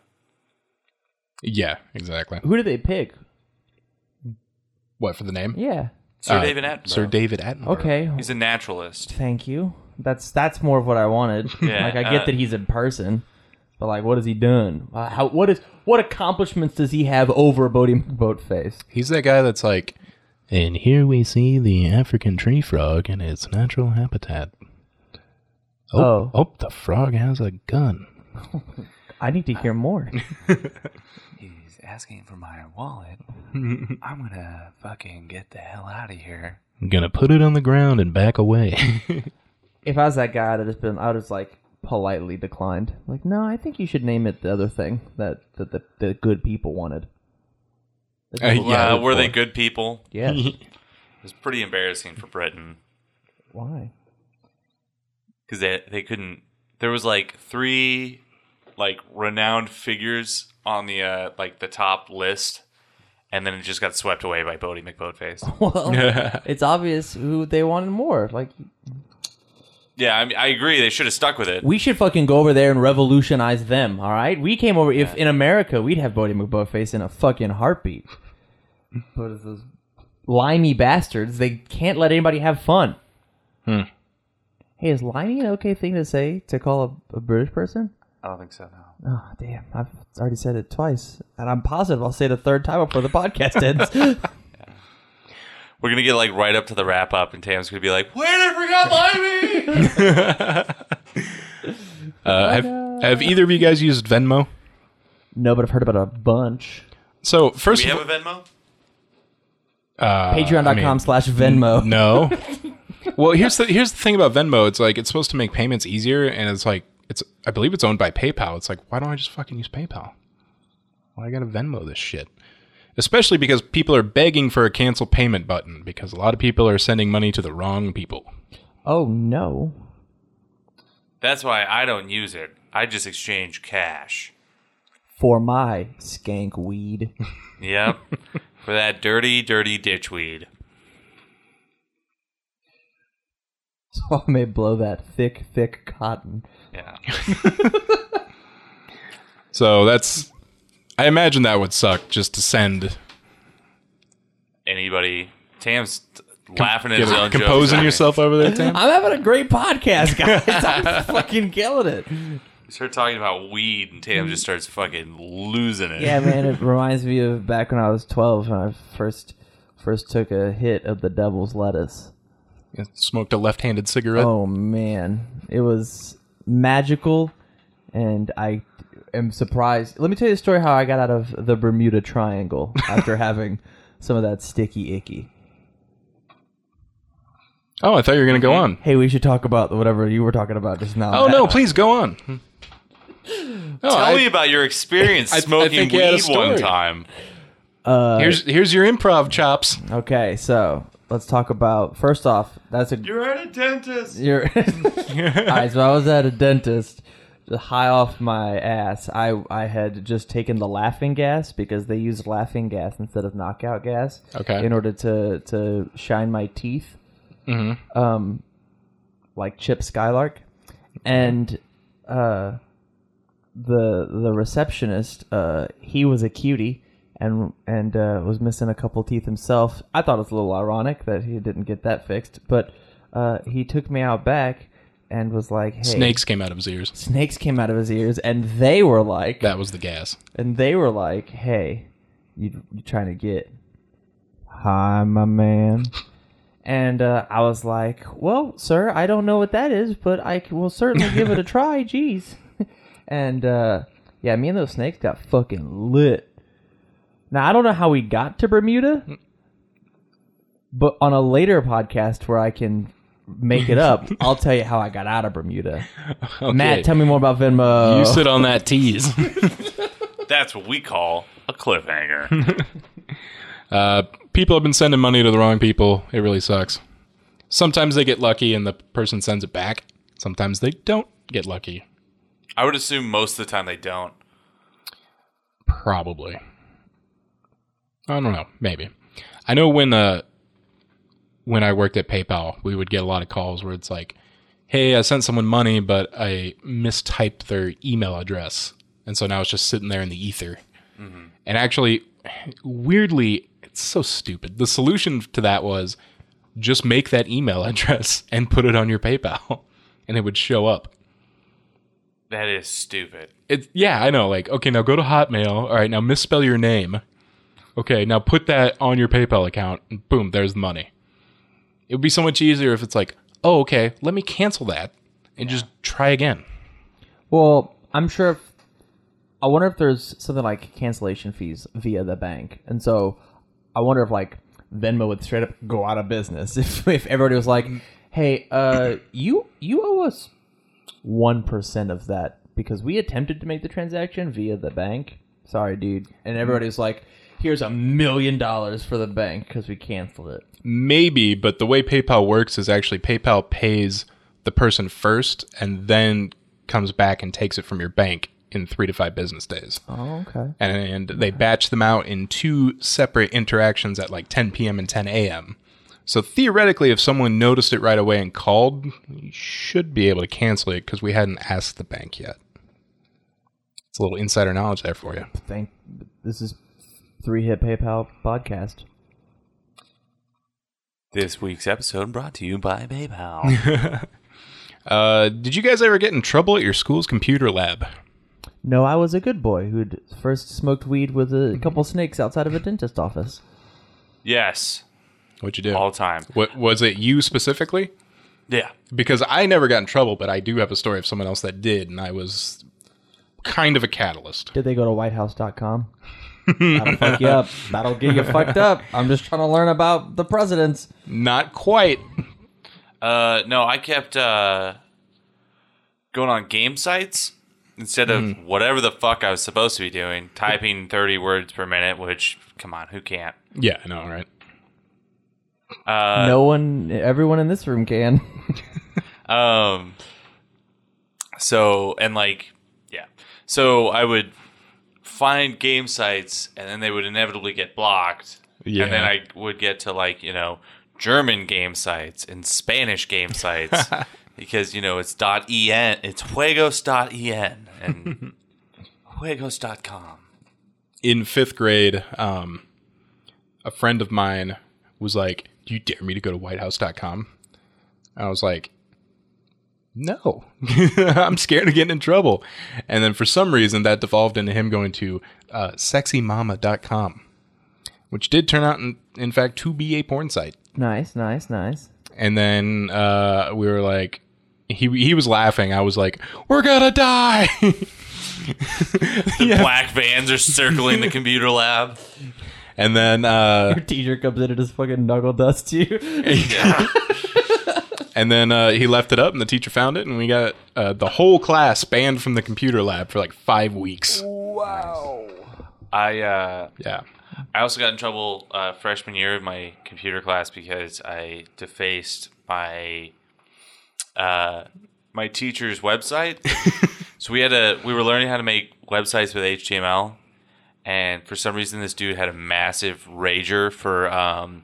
Yeah, exactly. Who did they pick? What, for the name? Yeah. Sir Uh, David Attenborough. Sir David Attenborough. Okay. He's a naturalist. Thank you. That's that's more of what I wanted. Yeah, like I get uh, that he's a person, but like, what has he done? Uh, how what is what accomplishments does he have over Bodie McBoatface? He's that guy that's like, and here we see the African tree frog in its natural habitat. Oh, Oh. oh, the frog has a gun. I need to hear more. He's asking for my wallet. I'm gonna fucking get the hell out of here. I'm gonna put it on the ground and back away. If I was that guy, I'd have just been, I would have just like politely declined. Like, no, I think you should name it the other thing that, that the, the good people wanted. The Uh, people yeah, uh, voted were they for. good people? Yes. It was pretty embarrassing for Britain Why? because they they couldn't. There was like three like renowned figures on the uh, like the top list, and then it just got swept away by Bodie McBoatface. Well, it's obvious who they wanted more. Like, Yeah, I mean, I agree. They should have stuck with it. we should fucking go over there and revolutionize them, all right? We came over, if in America, we'd have Bodie McBoatface in a fucking heartbeat. But it's those limey bastards, they can't let anybody have fun. Hmm. Hey, is limey an okay thing to say, to call a, a British person? I don't think so. No. Oh, damn. I've already said it twice. And I'm positive I'll say it a third time before the podcast ends. We're gonna get like right up to the wrap up, and Tam's gonna be like, "Wait, I forgot Limey." uh, have, have either of you guys used Venmo? No, but I've heard about a bunch. So, Do first we of have a Venmo? uh, Patreon dot com I mean, slash Venmo. No. Well, here's the here's the thing about Venmo. It's like it's supposed to make payments easier, and it's like it's I believe it's owned by PayPal. It's like, why don't I just fucking use PayPal? Why I gotta Venmo this shit? Especially because people are begging for a cancel payment button because a lot of people are sending money to the wrong people. Oh, no. That's why I don't use it. I just exchange cash. For my skank weed. Yep, for that dirty, dirty ditchweed. So I may blow that thick, thick cotton. Yeah. So that's I imagine that would suck just to send Anybody? Tam's laughing at his Get- own composing jokes. yourself over there, Tam. I'm having a great podcast, guys. I'm fucking killing it. You start talking about weed, and Tam just starts fucking losing it. Yeah, man, it reminds me of back when I was twelve when I first first took a hit of the devil's lettuce. Smoked a left-handed cigarette. Oh, man. It was magical and I am surprised. Let me tell you the story how I got out of the Bermuda Triangle after having some of that sticky icky. Oh, I thought you were going to go on. Hey, we should talk about whatever you were talking about just now. Oh, no, please go on. No, Tell I, me about your experience I- I smoking think you had a weed one story. time. Uh, here's here's your improv chops. okay, so let's talk about, first off, that's a... You're at a dentist. You're All right, so I was at a dentist, high off my ass. I I had just taken the laughing gas because they used laughing gas instead of knockout gas. Okay. In order to to shine my teeth, Mm-hmm. um, like Chip Skylark, and uh, the the receptionist, uh, he was a cutie. And and uh, was missing a couple teeth himself. I thought it was a little ironic that he didn't get that fixed, but uh, he took me out back and was like, "Hey." Snakes came out of his ears. Snakes came out of his ears, and they were like, That was the gas. and they were like, "Hey, you you trying to get high, my man?" And uh, I was like, "Well, sir, I don't know what that is, but I c- will certainly give it a try." Jeez. And uh, yeah, me and those snakes got fucking lit. Now, I don't know how we got to Bermuda, but on a later podcast where I can make it up, I'll tell you how I got out of Bermuda. Okay. Matt, tell me more about Venmo. You sit on that tease. That's what we call a cliffhanger. uh, people have been sending money to the wrong people. It really sucks. Sometimes they get lucky and the person sends it back. Sometimes they don't get lucky. I would assume most of the time they don't. Probably. I don't know. Maybe. I know when uh, when I worked at PayPal, we would get a lot of calls where it's like, hey, I sent someone money, but I mistyped their email address. And so now it's just sitting there in the ether. Mm-hmm. And actually, weirdly, it's so stupid. The solution to that was just make that email address and put it on your PayPal, and it would show up. That is stupid. It, yeah, I know. Like, okay, now go to Hotmail. All right, now misspell your name. Okay, now put that on your PayPal account, and boom, there's the money. It would be so much easier if it's like, oh, okay, let me cancel that and yeah. just try again. Well, I'm sure if, I wonder if there's something like cancellation fees via the bank. And so I wonder if like Venmo would straight up go out of business if, if everybody was like, hey, uh, you you owe us one percent of that because we attempted to make the transaction via the bank. Sorry, dude. And everybody was like, here's a million dollars for the bank because we canceled it. Maybe, but the way PayPal works is actually PayPal pays the person first and then comes back and takes it from your bank in three to five business days. Oh, okay. And, and they batch them out in two separate interactions at like ten p.m. and ten a.m. So theoretically, if someone noticed it right away and called, you should be able to cancel it because we hadn't asked the bank yet. It's a little insider knowledge there for you. Thank. This is Three Hit PayPal Podcast. This week's episode brought to you by PayPal. uh, did you guys ever get in trouble at your school's computer lab? No, I was a good boy who'd first smoked weed with a couple snakes outside of a dentist office. Yes. What'd you do? All the time. What, was it you specifically? Yeah. Because I never got in trouble, but I do have a story of someone else that did, and I was kind of a catalyst. Did they go to white house dot com? That'll fuck you up. That'll get you fucked up. I'm just trying to learn about the presidents. Not quite. Uh, no, I kept uh, going on game sites instead of mm. whatever the fuck I was supposed to be doing, typing thirty words per minute, which, come on, who can't? Yeah, I know, right? Uh, no one, everyone in this room can. um. So, and like, yeah. So I would find game sites, and then they would inevitably get blocked. Yeah. And then I would get to, like, you know, German game sites and Spanish game sites because, you know, it's .en, it's juegos.en and juegos dot com. In fifth grade, um, a friend of mine was like, do you dare me to go to white house dot com? I was like, no, I'm scared of getting in trouble. And then for some reason that devolved into him going to uh, sexy mama dot com, which did turn out, in, in fact, to be a porn site. Nice, nice, nice. And then uh, we were like, he he was laughing. I was like, "We're gonna die." The yeah. black vans are circling the computer lab. And then uh, your teacher comes in and just fucking knuckle dusts you. Yeah. And then uh, he left it up, and the teacher found it, and we got uh, the whole class banned from the computer lab for like five weeks. Wow. I uh, yeah. I also got in trouble uh, freshman year of my computer class because I defaced my uh, my teacher's website. So we had a we were learning how to make websites with H T M L, and for some reason this dude had a massive rager for um,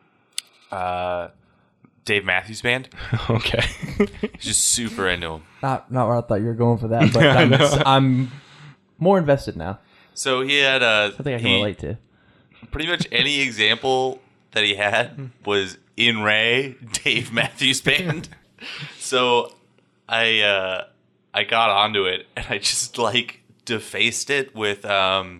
uh, Dave Matthews Band. Okay, he's just super into him. Not not where I thought you were going for that, but I'm, I'm more invested now. So he had a. I think I can he, relate to. Pretty much any example that he had was in Ray Dave Matthews Band. So I. Uh, I got onto it and I just like defaced it with um,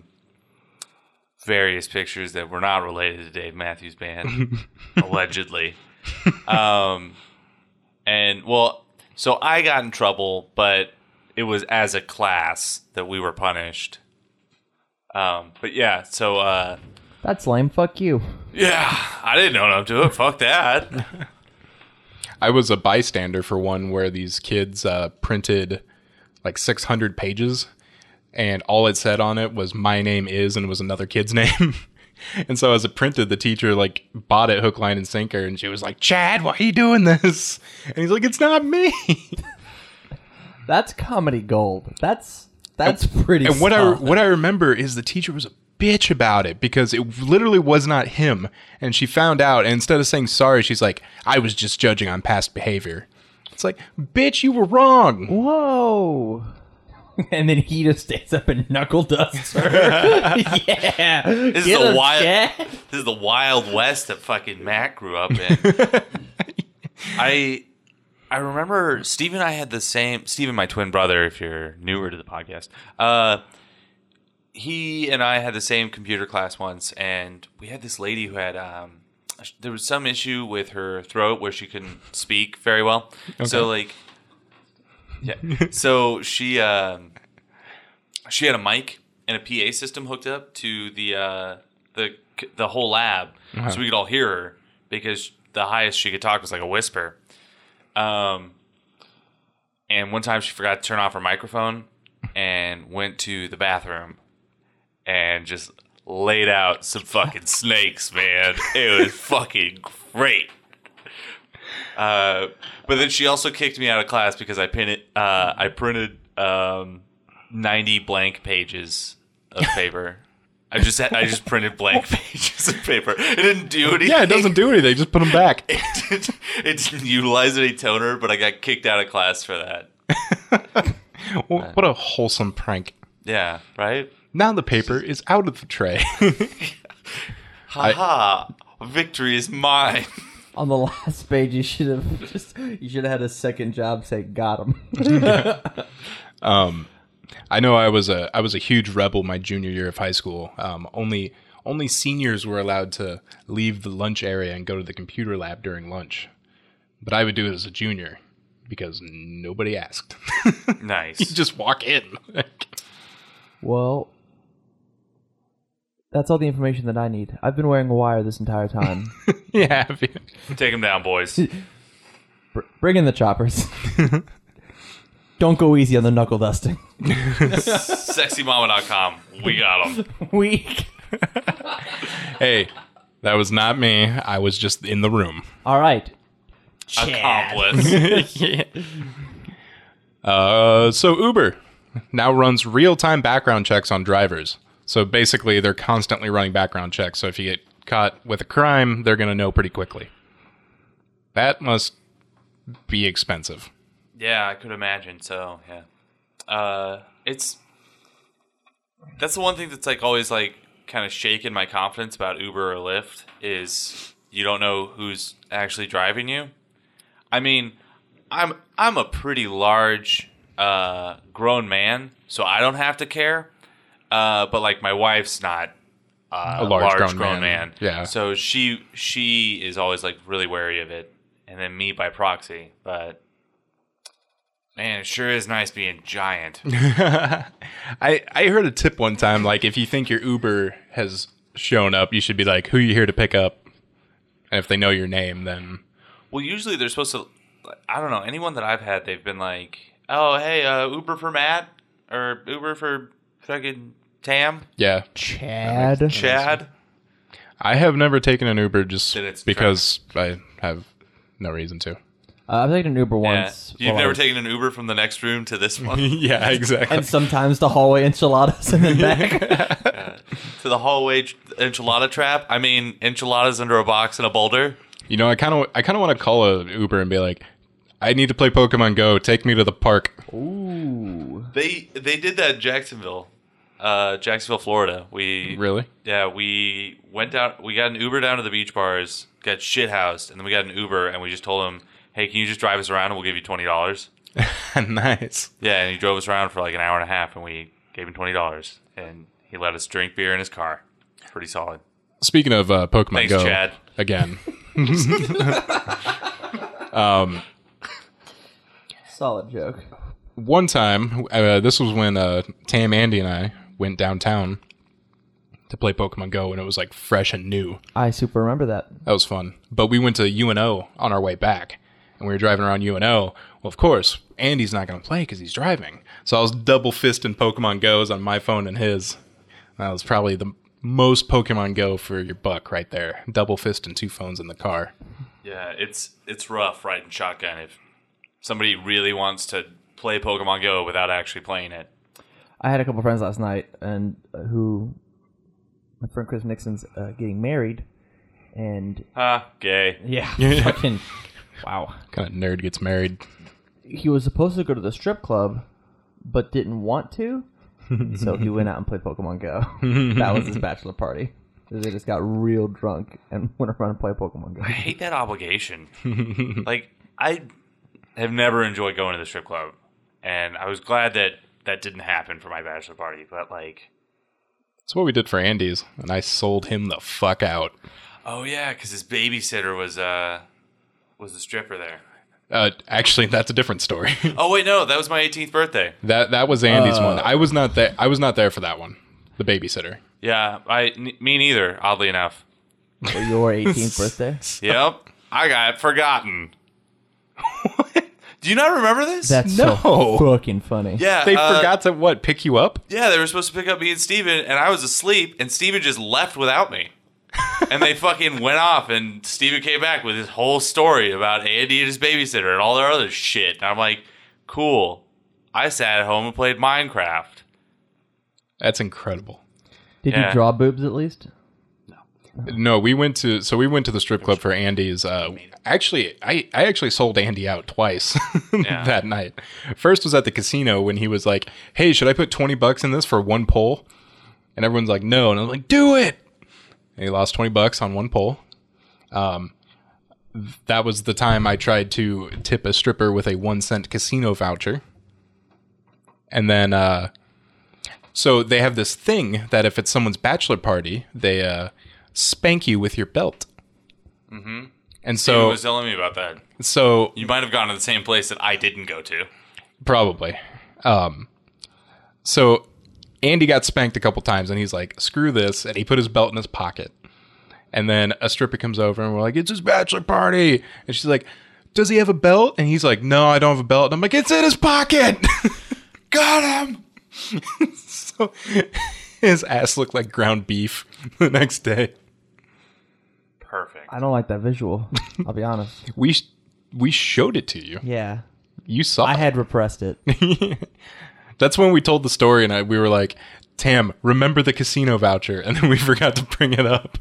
various pictures that were not related to Dave Matthews Band, allegedly. Um, and well, so I got in trouble, but it was as a class that we were punished. Um, but yeah, so uh, that's lame. Fuck you. Yeah, I didn't know enough to it. Fuck that. I was a bystander for one where these kids uh, printed like six hundred pages, and all it said on it was "my name is," and it was another kid's name. And so as it printed, the teacher like bought it hook, line, and sinker, and she was like, "Chad, why are you doing this?" And he's like, "It's not me." That's comedy gold. That's that's and, pretty. And what solid. I what I remember is the teacher was a bitch about it because it literally was not him, and she found out. And instead of saying sorry, she's like, "I was just judging on past behavior." It's like, bitch, you were wrong. Whoa. And then he just stands up and knuckle dusts her. Yeah. This is Get the us, wild yeah. This is the Wild West that fucking Matt grew up in. I I remember Steve and I had the same Steve and my twin brother, if you're newer to the podcast. Uh he and I had the same computer class once, and we had this lady who had um there was some issue with her throat where she couldn't speak very well. Okay. So like, yeah. So she um, she had a mic and a P A system hooked up to the uh, the the whole lab, uh-huh. so we could all hear her because the highest she could talk was like a whisper. Um, and one time she forgot to turn off her microphone and went to the bathroom and just laid out some fucking snakes, man. It was fucking great. Uh, but then she also kicked me out of class because I pinned it, uh, I printed um, ninety blank pages of paper. I just had, I just printed blank pages of paper. It didn't do anything. Yeah, it doesn't do anything. Just put them back. It didn't, it didn't utilize any toner, but I got kicked out of class for that. Well, what a wholesome prank. Yeah, right? Now the paper is out of the tray. Ha ha! Victory is mine. On the last page, you should have just you should have had a second job say "got him." um, I know I was a I was a huge rebel my junior year of high school. Um, only only seniors were allowed to leave the lunch area and go to the computer lab during lunch, but I would do it as a junior because nobody asked. Nice. You just walk in. Well, that's all the information that I need. I've been wearing a wire this entire time. Yeah. Take him down, boys. Br- bring in the choppers. Don't go easy on the knuckle dusting. sexy mama dot com. We got them. Weak. Hey, that was not me. I was just in the room. All right. Accomplice. Yeah. Uh, so Uber now runs real-time background checks on drivers. So basically, they're constantly running background checks. So if you get caught with a crime, they're going to know pretty quickly. That must be expensive. Yeah, I could imagine. So, yeah. Uh, it's... That's the one thing that's like always like kind of shaken my confidence about Uber or Lyft is you don't know who's actually driving you. I mean, I'm I'm a pretty large uh, grown man, so I don't have to care. Uh, but like my wife's not uh, a large, large grown, grown man. man. Yeah. So she she is always like really wary of it, and then me by proxy. But Man, it sure is nice being giant. I I heard a tip one time, like if you think your Uber has shown up, you should be like, "Who you here to pick up?" And if they know your name, then Well, usually they're supposed to. I don't know. Anyone that I've had, they've been like, "Oh, hey, uh, Uber for Matt or Uber for fucking Tam, yeah. Chad. Chad." I have never taken an Uber just Then it's because I have no reason to. Uh, I've taken an Uber Yeah. once. You've while I never was- taken an Uber from the next room to this one Yeah, exactly. And sometimes the hallway enchiladas and then back. to the hallway tr- enchilada trap. I mean, enchiladas under a box in a boulder. You know, I kind of I kind of want to call a Uber and be like, "I need to play Pokemon Go. Take me to the park." Ooh. They they did that in Jacksonville, uh, Jacksonville, Florida. We Really? Yeah, we went down. We got an Uber down to the beach bars, got shit housed, and then we got an Uber, and we just told him, "Hey, can you just drive us around, and we'll give you twenty dollars." Nice. Yeah, and he drove us around for like an hour and a half, and we gave him twenty dollars, and he let us drink beer in his car. Pretty solid. Speaking of uh, Pokemon Thanks, Go, Chad. again, Solid joke. one time, uh, this was when uh, Tam, Andy, and I went downtown to play Pokemon Go, and it was like fresh and new. I super remember that. That was fun. But we went to U N O on our way back, and we were driving around U N O. Well, of course, Andy's not going to play because he's driving. So I was double fisting Pokemon Go's on my phone and his. That was probably the most Pokemon Go for your buck right there. Double fisting two phones in the car. Yeah, it's it's rough riding shotgun if somebody really wants to play Pokemon Go without actually playing it. I had a couple friends last night, and uh, who my friend Chris Nixon's uh, getting married, and Ah, gay. yeah, fucking wow. Kind of nerd gets married. He was supposed to go to the strip club, but didn't want to, so he went out and played Pokemon Go. That was his bachelor party. They just got real drunk and went around and played Pokemon Go. I hate that obligation. Like, I have never enjoyed going to the strip club, and I was glad that that didn't happen for my bachelor party, but like... That's what we did for Andy's, and I sold him the fuck out. Oh, yeah, because his babysitter was, uh, was the stripper there. Uh, actually, that's a different story. Oh, wait, no, that was my eighteenth birthday. that that was Andy's Uh, one. I was not there. I was not there for that one. The babysitter. Yeah, I, n- me neither, oddly enough. For your eighteenth birthday? Yep, I got forgotten. Do you not remember this? That's No. so fucking funny. yeah, They uh, forgot to what? Pick you up? Yeah, they were supposed to pick up me and Steven, and I was asleep, and Steven just left without me. And they fucking went off, and Steven came back with his whole story about Andy and his babysitter and all their other shit. And I'm like, cool. I sat at home and played Minecraft. That's incredible. Did Yeah. you draw boobs at least? No, we went to so we went to the strip club for Andy's. Uh, actually, I, I actually sold Andy out twice Yeah. that night. First was at the casino when he was like, "Hey, should I put twenty bucks in this for one pull?" And everyone's like, "No," and I'm like, "Do it!" And he lost twenty bucks on one pull. Um, that was the time I tried to tip a stripper with a one cent casino voucher, and then uh, so they have this thing that if it's someone's bachelor party, they uh. spank you with your belt. Mm-hmm. And Steven so, was telling me about that. so You might have gone to the same place that I didn't go to. probably. Um, so Andy got spanked a couple times, and he's like, "Screw this!" And he put his belt in his pocket. And then a stripper comes over, and we're like, "It's his bachelor party," and she's like, "Does he have a belt?" And he's like, "No, I don't have a belt." And I'm like, "It's in his pocket." Got him. So his ass looked like ground beef the next day. Perfect. I don't like that visual. I'll be honest. We sh- we showed it to you. Yeah. You saw I it. had repressed it. That's when we told the story, and I, we were like, "Tam, remember the casino voucher?" And then we forgot to bring it up.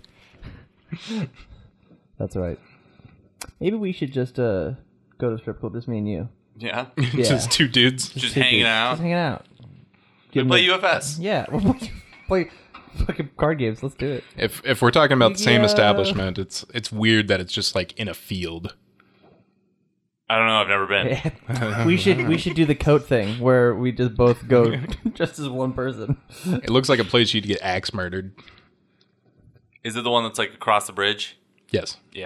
That's right. Maybe we should just uh, go to the strip club, just me and you. Yeah. Yeah. Just two dudes. Just Two hanging dudes. out. Just hanging out. We Give play me- U F S. Yeah. We'll play, play fucking card games. Let's do it. If if we're talking about the same Yeah. establishment, it's it's weird that it's just like in a field. I don't know. I've never been. we should we should do the coat thing where we just both go just as one person. It looks like a place you'd get axe murdered. Is it the one that's like across the bridge? Yes. Yeah.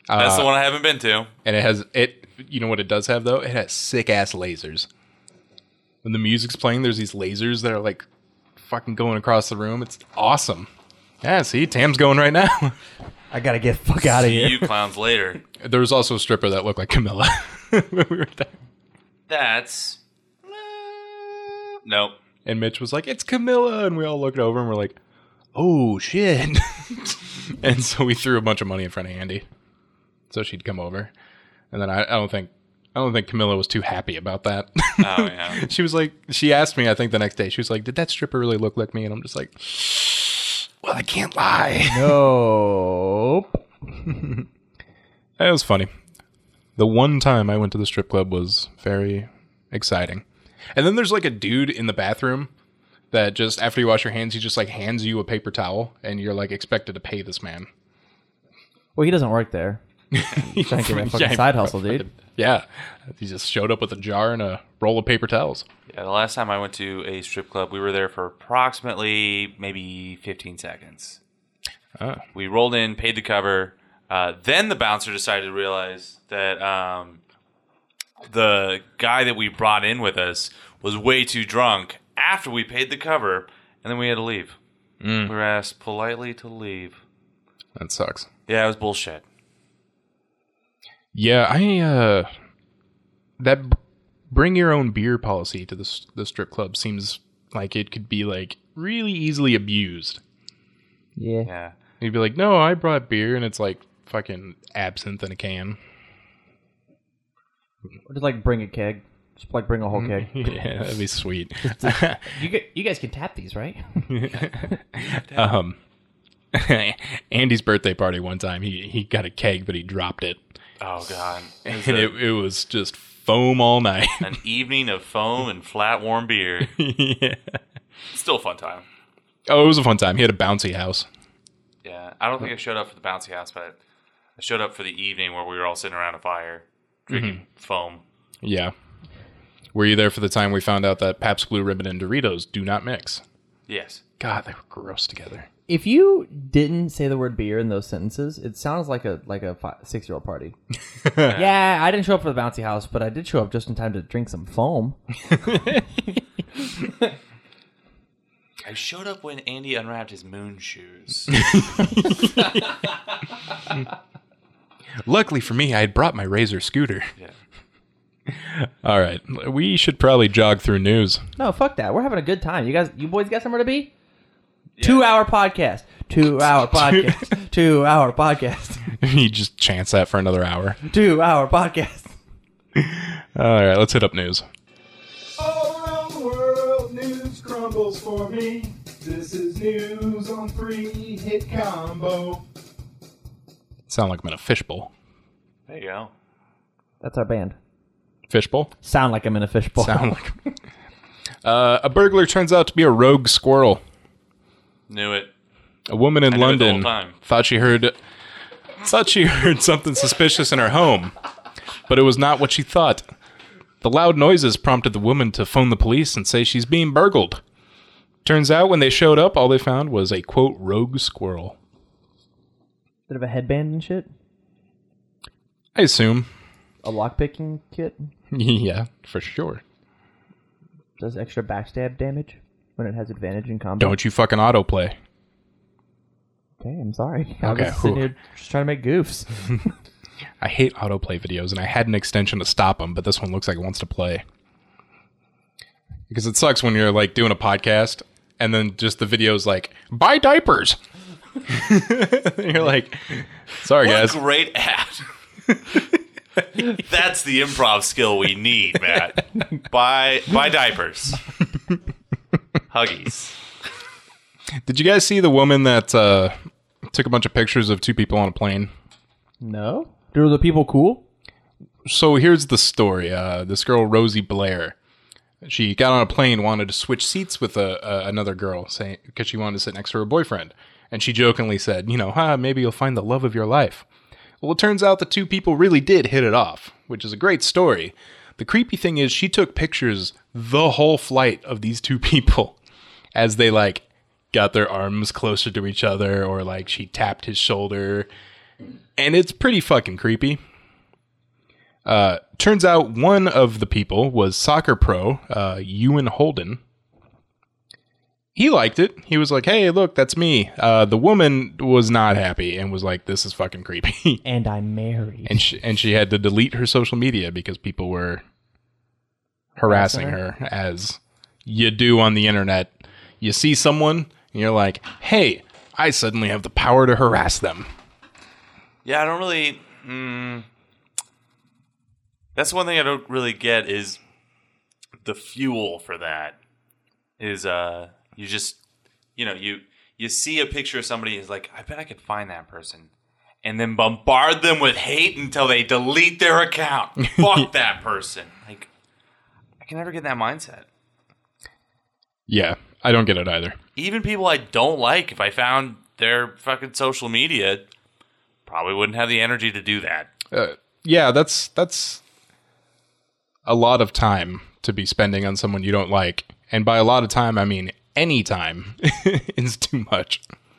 That's Uh, the one I haven't been to. And it has it. You know what it does have though? It has sick ass lasers. When the music's playing, there's these lasers that are like fucking going across the room. It's awesome. Yeah, see, Tam's going right now. I gotta get the fuck out of See here. you clowns later. There was also a stripper that looked like Camilla when we were there. That's uh, nope. And Mitch was like, "It's Camilla," and we all looked over and we're like, "Oh shit!" And so we threw a bunch of money in front of Andy, so she'd come over. And then I, I don't think, I don't think Camilla was too happy about that. Oh yeah. She was like, she asked me, I think the next day, she was like, "Did that stripper really look like me?" And I'm just like, "Well, I can't lie." Nope. It was funny. The one time I went to the strip club was very exciting. And then there's like a dude in the bathroom that just after you wash your hands, he just like hands you a paper towel and you're like expected to pay this man. Well, he doesn't work there. He's trying to get a fucking Yeah, side hustle, dude. Yeah. He just showed up with a jar and a roll of paper towels. Yeah, the last time I went to a strip club, we were there for approximately maybe fifteen seconds. Ah. We rolled in, paid the cover. Uh, then the bouncer decided to realize that um, the guy that we brought in with us was way too drunk after we paid the cover, and then we had to leave. Mm. We were asked politely to leave. That sucks. Yeah, it was bullshit. Yeah, I, uh, that b- bring your own beer policy to the, s- the strip club seems like it could be like really easily abused. Yeah. Yeah. You'd be like, "No, I brought beer," and it's like fucking absinthe in a can. Or just like bring a keg. Just like bring a whole keg. Yeah, that'd be sweet. You get, you guys can tap these, right? um, Andy's birthday party one time, he he got a keg, but he dropped it, Oh, God. It was and a- it it was just foam all night. an evening of foam and flat, warm beer. Yeah. Still a fun time. Oh, it was a fun time. He had a bouncy house. Yeah, I don't think I showed up for the bouncy house, but I showed up for the evening where we were all sitting around a fire drinking foam. Yeah. Were you there for the time we found out that Pabst Blue Ribbon and Doritos do not mix? Yes. God, they were gross together. If you didn't say the word beer in those sentences, it sounds like a like a five, six-year-old party. Yeah, I didn't show up for the bouncy house, but I did show up just in time to drink some foam. I showed up when Andy unwrapped his moon shoes. Luckily for me, I had brought my Razor scooter. Yeah. All right. We should probably jog through news. No, fuck that. We're having a good time. You guys, you boys got somewhere to be? Two-hour podcast. Two-hour podcast. Two-hour podcast. You just chance that for another hour. Two-hour podcast. All right, let's hit up news. All around the world, news crumbles for me. This is news on three hit combo. Sound like I'm in a fishbowl. There you go. That's our band. Fishbowl? Sound like I'm in a fishbowl. Sound like. Uh, a burglar turns out to be a rogue squirrel. Knew it. A woman in I knew it the London whole time. thought she heard thought she heard something suspicious in her home, but it was not what she thought. The loud noises prompted the woman to phone the police and say she's being burgled. Turns out when they showed up, all they found was a, quote, rogue squirrel. Bit of a headband and shit. I assume. A lockpicking kit. Yeah, for sure. Does extra backstab damage when it has advantage in combat. Don't you fucking autoplay. Okay, I'm sorry. I Okay, was sitting whew. here just trying to make goofs. I hate autoplay videos, and I had an extension to stop them, but this one looks like it wants to play. Because it sucks when you're like doing a podcast, and then just the video's like, buy diapers! And you're like, sorry What guys. a great ad. That's the improv skill we need, Matt. Buy, buy diapers. Huggies. Did you guys see the woman that uh, took a bunch of pictures of two people on a plane? No? Were the people cool? So here's the story. Uh, this girl, Rosie Blair, she got on a plane, wanted to switch seats with a, a, another girl, saying because she wanted to sit next to her boyfriend. And she jokingly said, you know, huh, maybe you'll find the love of your life. Well, it turns out the two people really did hit it off, which is a great story. The creepy thing is she took pictures the whole flight of these two people as they, like, got their arms closer to each other, or, like, she tapped his shoulder. and it's pretty fucking creepy. Uh, turns out one of the people was soccer pro, uh, Ewan Holden. He liked it. He was like, hey, look, that's me. Uh, the woman was not happy and was like, this is fucking creepy. And I'm married. and she, and she had to delete her social media because people were harassing Harassing her, as you do on the internet. You see someone and you're like, hey, I suddenly have the power to harass them. Yeah, I don't really... Mm, that's one thing I don't really get is the fuel for that. Is uh, you just, you know, you you see a picture of somebody is like, I bet I could find that person. And then bombard them with hate until they delete their account. Fuck that person. Like, I can never get that mindset. Yeah, I don't get it either. Even people I don't like, if I found their fucking social media, probably wouldn't have the energy to do that. Uh, yeah, that's that's a lot of time to be spending on someone you don't like. And by a lot of time, I mean any time is too much.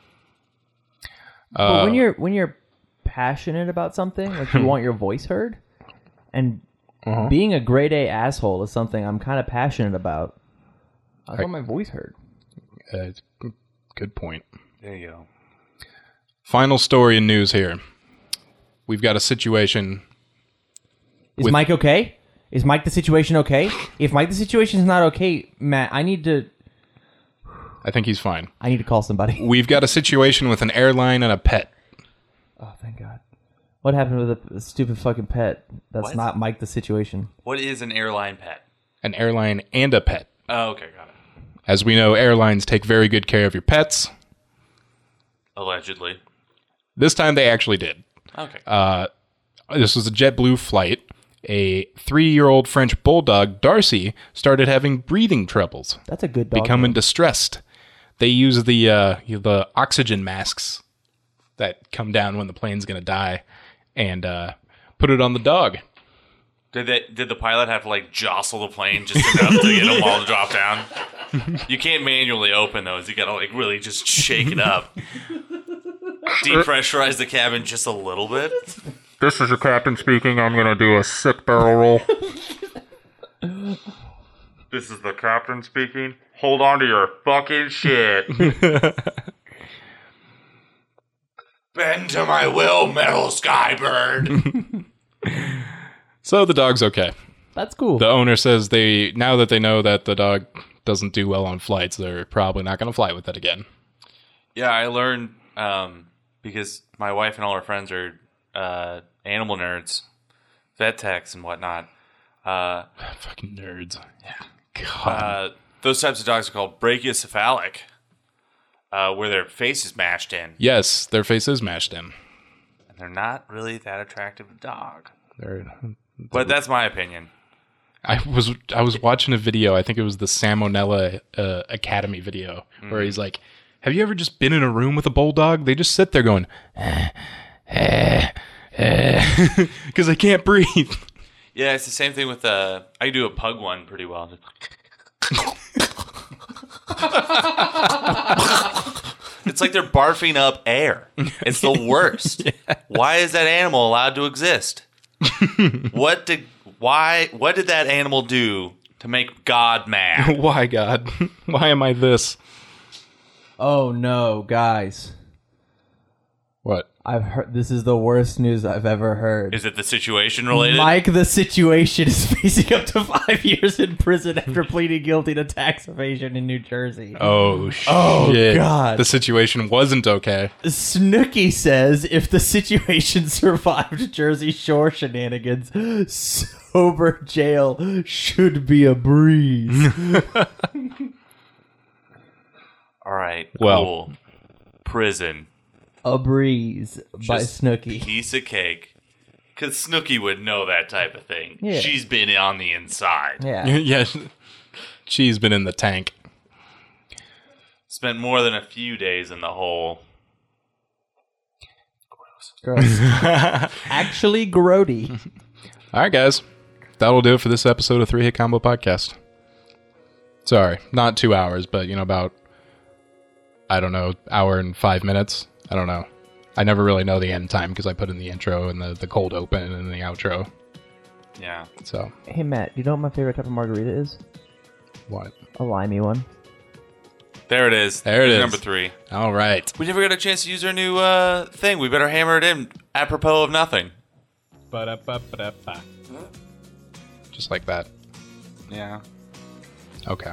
But when you're when you're passionate about something, like you want your voice heard, and Uh-huh. being a grade A asshole is something I'm kind of passionate about. I I- want my voice heard. Uh, good point. There you go. Final story in news here. We've got a situation. Is With- Mike okay? Is Mike the situation okay? If Mike the situation is not okay, Matt, I need to I think he's fine. I need to call somebody. We've got a situation with an airline and a pet. Oh, thank God. What happened with the stupid fucking pet? That's What? not Mike the situation. What is an airline pet? An airline and a pet. Oh, okay, got it. As we know, airlines take very good care of your pets. Allegedly. This time they actually did. Okay. Uh, this was a JetBlue flight. A three-year-old French bulldog, Darcy, started having breathing troubles, That's a good dog. becoming name. distressed. They use the uh, the oxygen masks that come down when the plane's going to die and uh, put it on the dog. Did they, did the pilot have to like jostle the plane just enough to get them all to drop down? You can't manually open those. You gotta like really just shake it up. Depressurize the cabin just a little bit. This is the captain speaking. I'm going to do a sick barrel roll. This is the captain speaking. Hold on to your fucking shit. Bend to my will, metal skybird. So the dog's okay. That's cool. The owner says they now that they know that the dog doesn't do well on flights, they're probably not going to fly with it again. Yeah, I learned um, because my wife and all her friends are uh, animal nerds, vet techs and whatnot. Uh, Fucking nerds. yeah. God. Uh, those types of dogs are called brachiocephalic, uh, where their face is mashed in. Yes, their face is mashed in. And they're not really that attractive a dog. They're, But that's my opinion. I was I was watching a video. I think it was the Salmonella uh, Academy video where he's like, "Have you ever just been in a room with a bulldog? They just sit there going, because they can't breathe." Yeah, it's the same thing with uh I do a pug one pretty well. It's like they're barfing up air. It's the worst. Yeah. Why is that animal allowed to exist? What did why what did that animal do to make God mad? Why, God? Why am I this? Oh no, guys. What? I've heard this is the worst news I've ever heard. Is it the situation related? Mike the situation is facing up to five years in prison after pleading guilty to tax evasion in New Jersey. Oh, shit. Oh, God. The situation wasn't okay. Snooki says if the situation survived Jersey Shore shenanigans, sober jail should be a breeze. All right. Well- Cool. Prison. A breeze by Just Snooki. Piece of cake. Because Snooki would know that type of thing. Yeah. She's been on the inside. Yeah. Yeah. She's been in the tank. Spent more than a few days in the hole. Gross. Actually, grody. All right, guys. That'll do it for this episode of Three Hit Combo Podcast. Sorry, not two hours, but, you know, about, I don't know, hour and five minutes. I don't know. I never really know the end time because I put in the intro and the, the cold open and the outro. Yeah. So Hey Matt, do you know what my favorite type of margarita is? what? A limey one. There it is. There it Here's is. Number three. All right. We never got a chance to use our new uh, thing. We better hammer it in apropos of nothing. Ba-da-ba-ba-da-ba. Just like that. Yeah. Okay.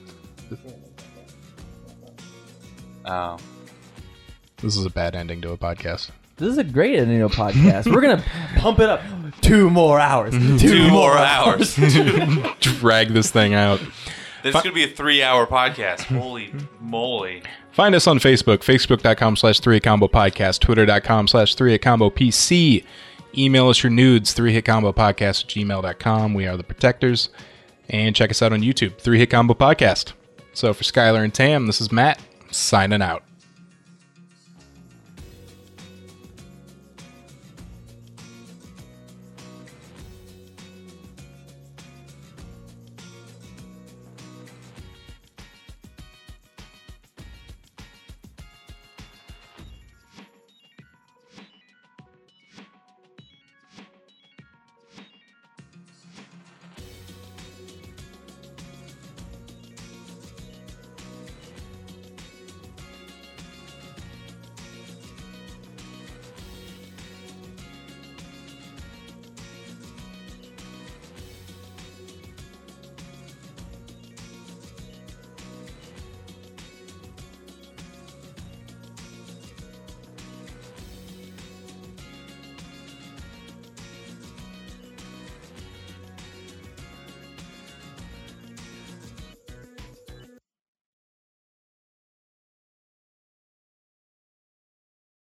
Oh. This is a bad ending to a podcast. This is a great ending to a podcast. We're gonna pump it up. Two more hours. Two, Two more hours. Drag this thing out. This is going to be a three-hour podcast. Holy moly. Find us on Facebook, facebook.com slash 3hitcombo podcast, twitter.com slash 3hitcombo PC. Email us your nudes, three hit combo podcast at gmail dot com. We are the protectors. And check us out on YouTube, three hit combo podcast. So for Skylar and Tam, this is Matt, signing out.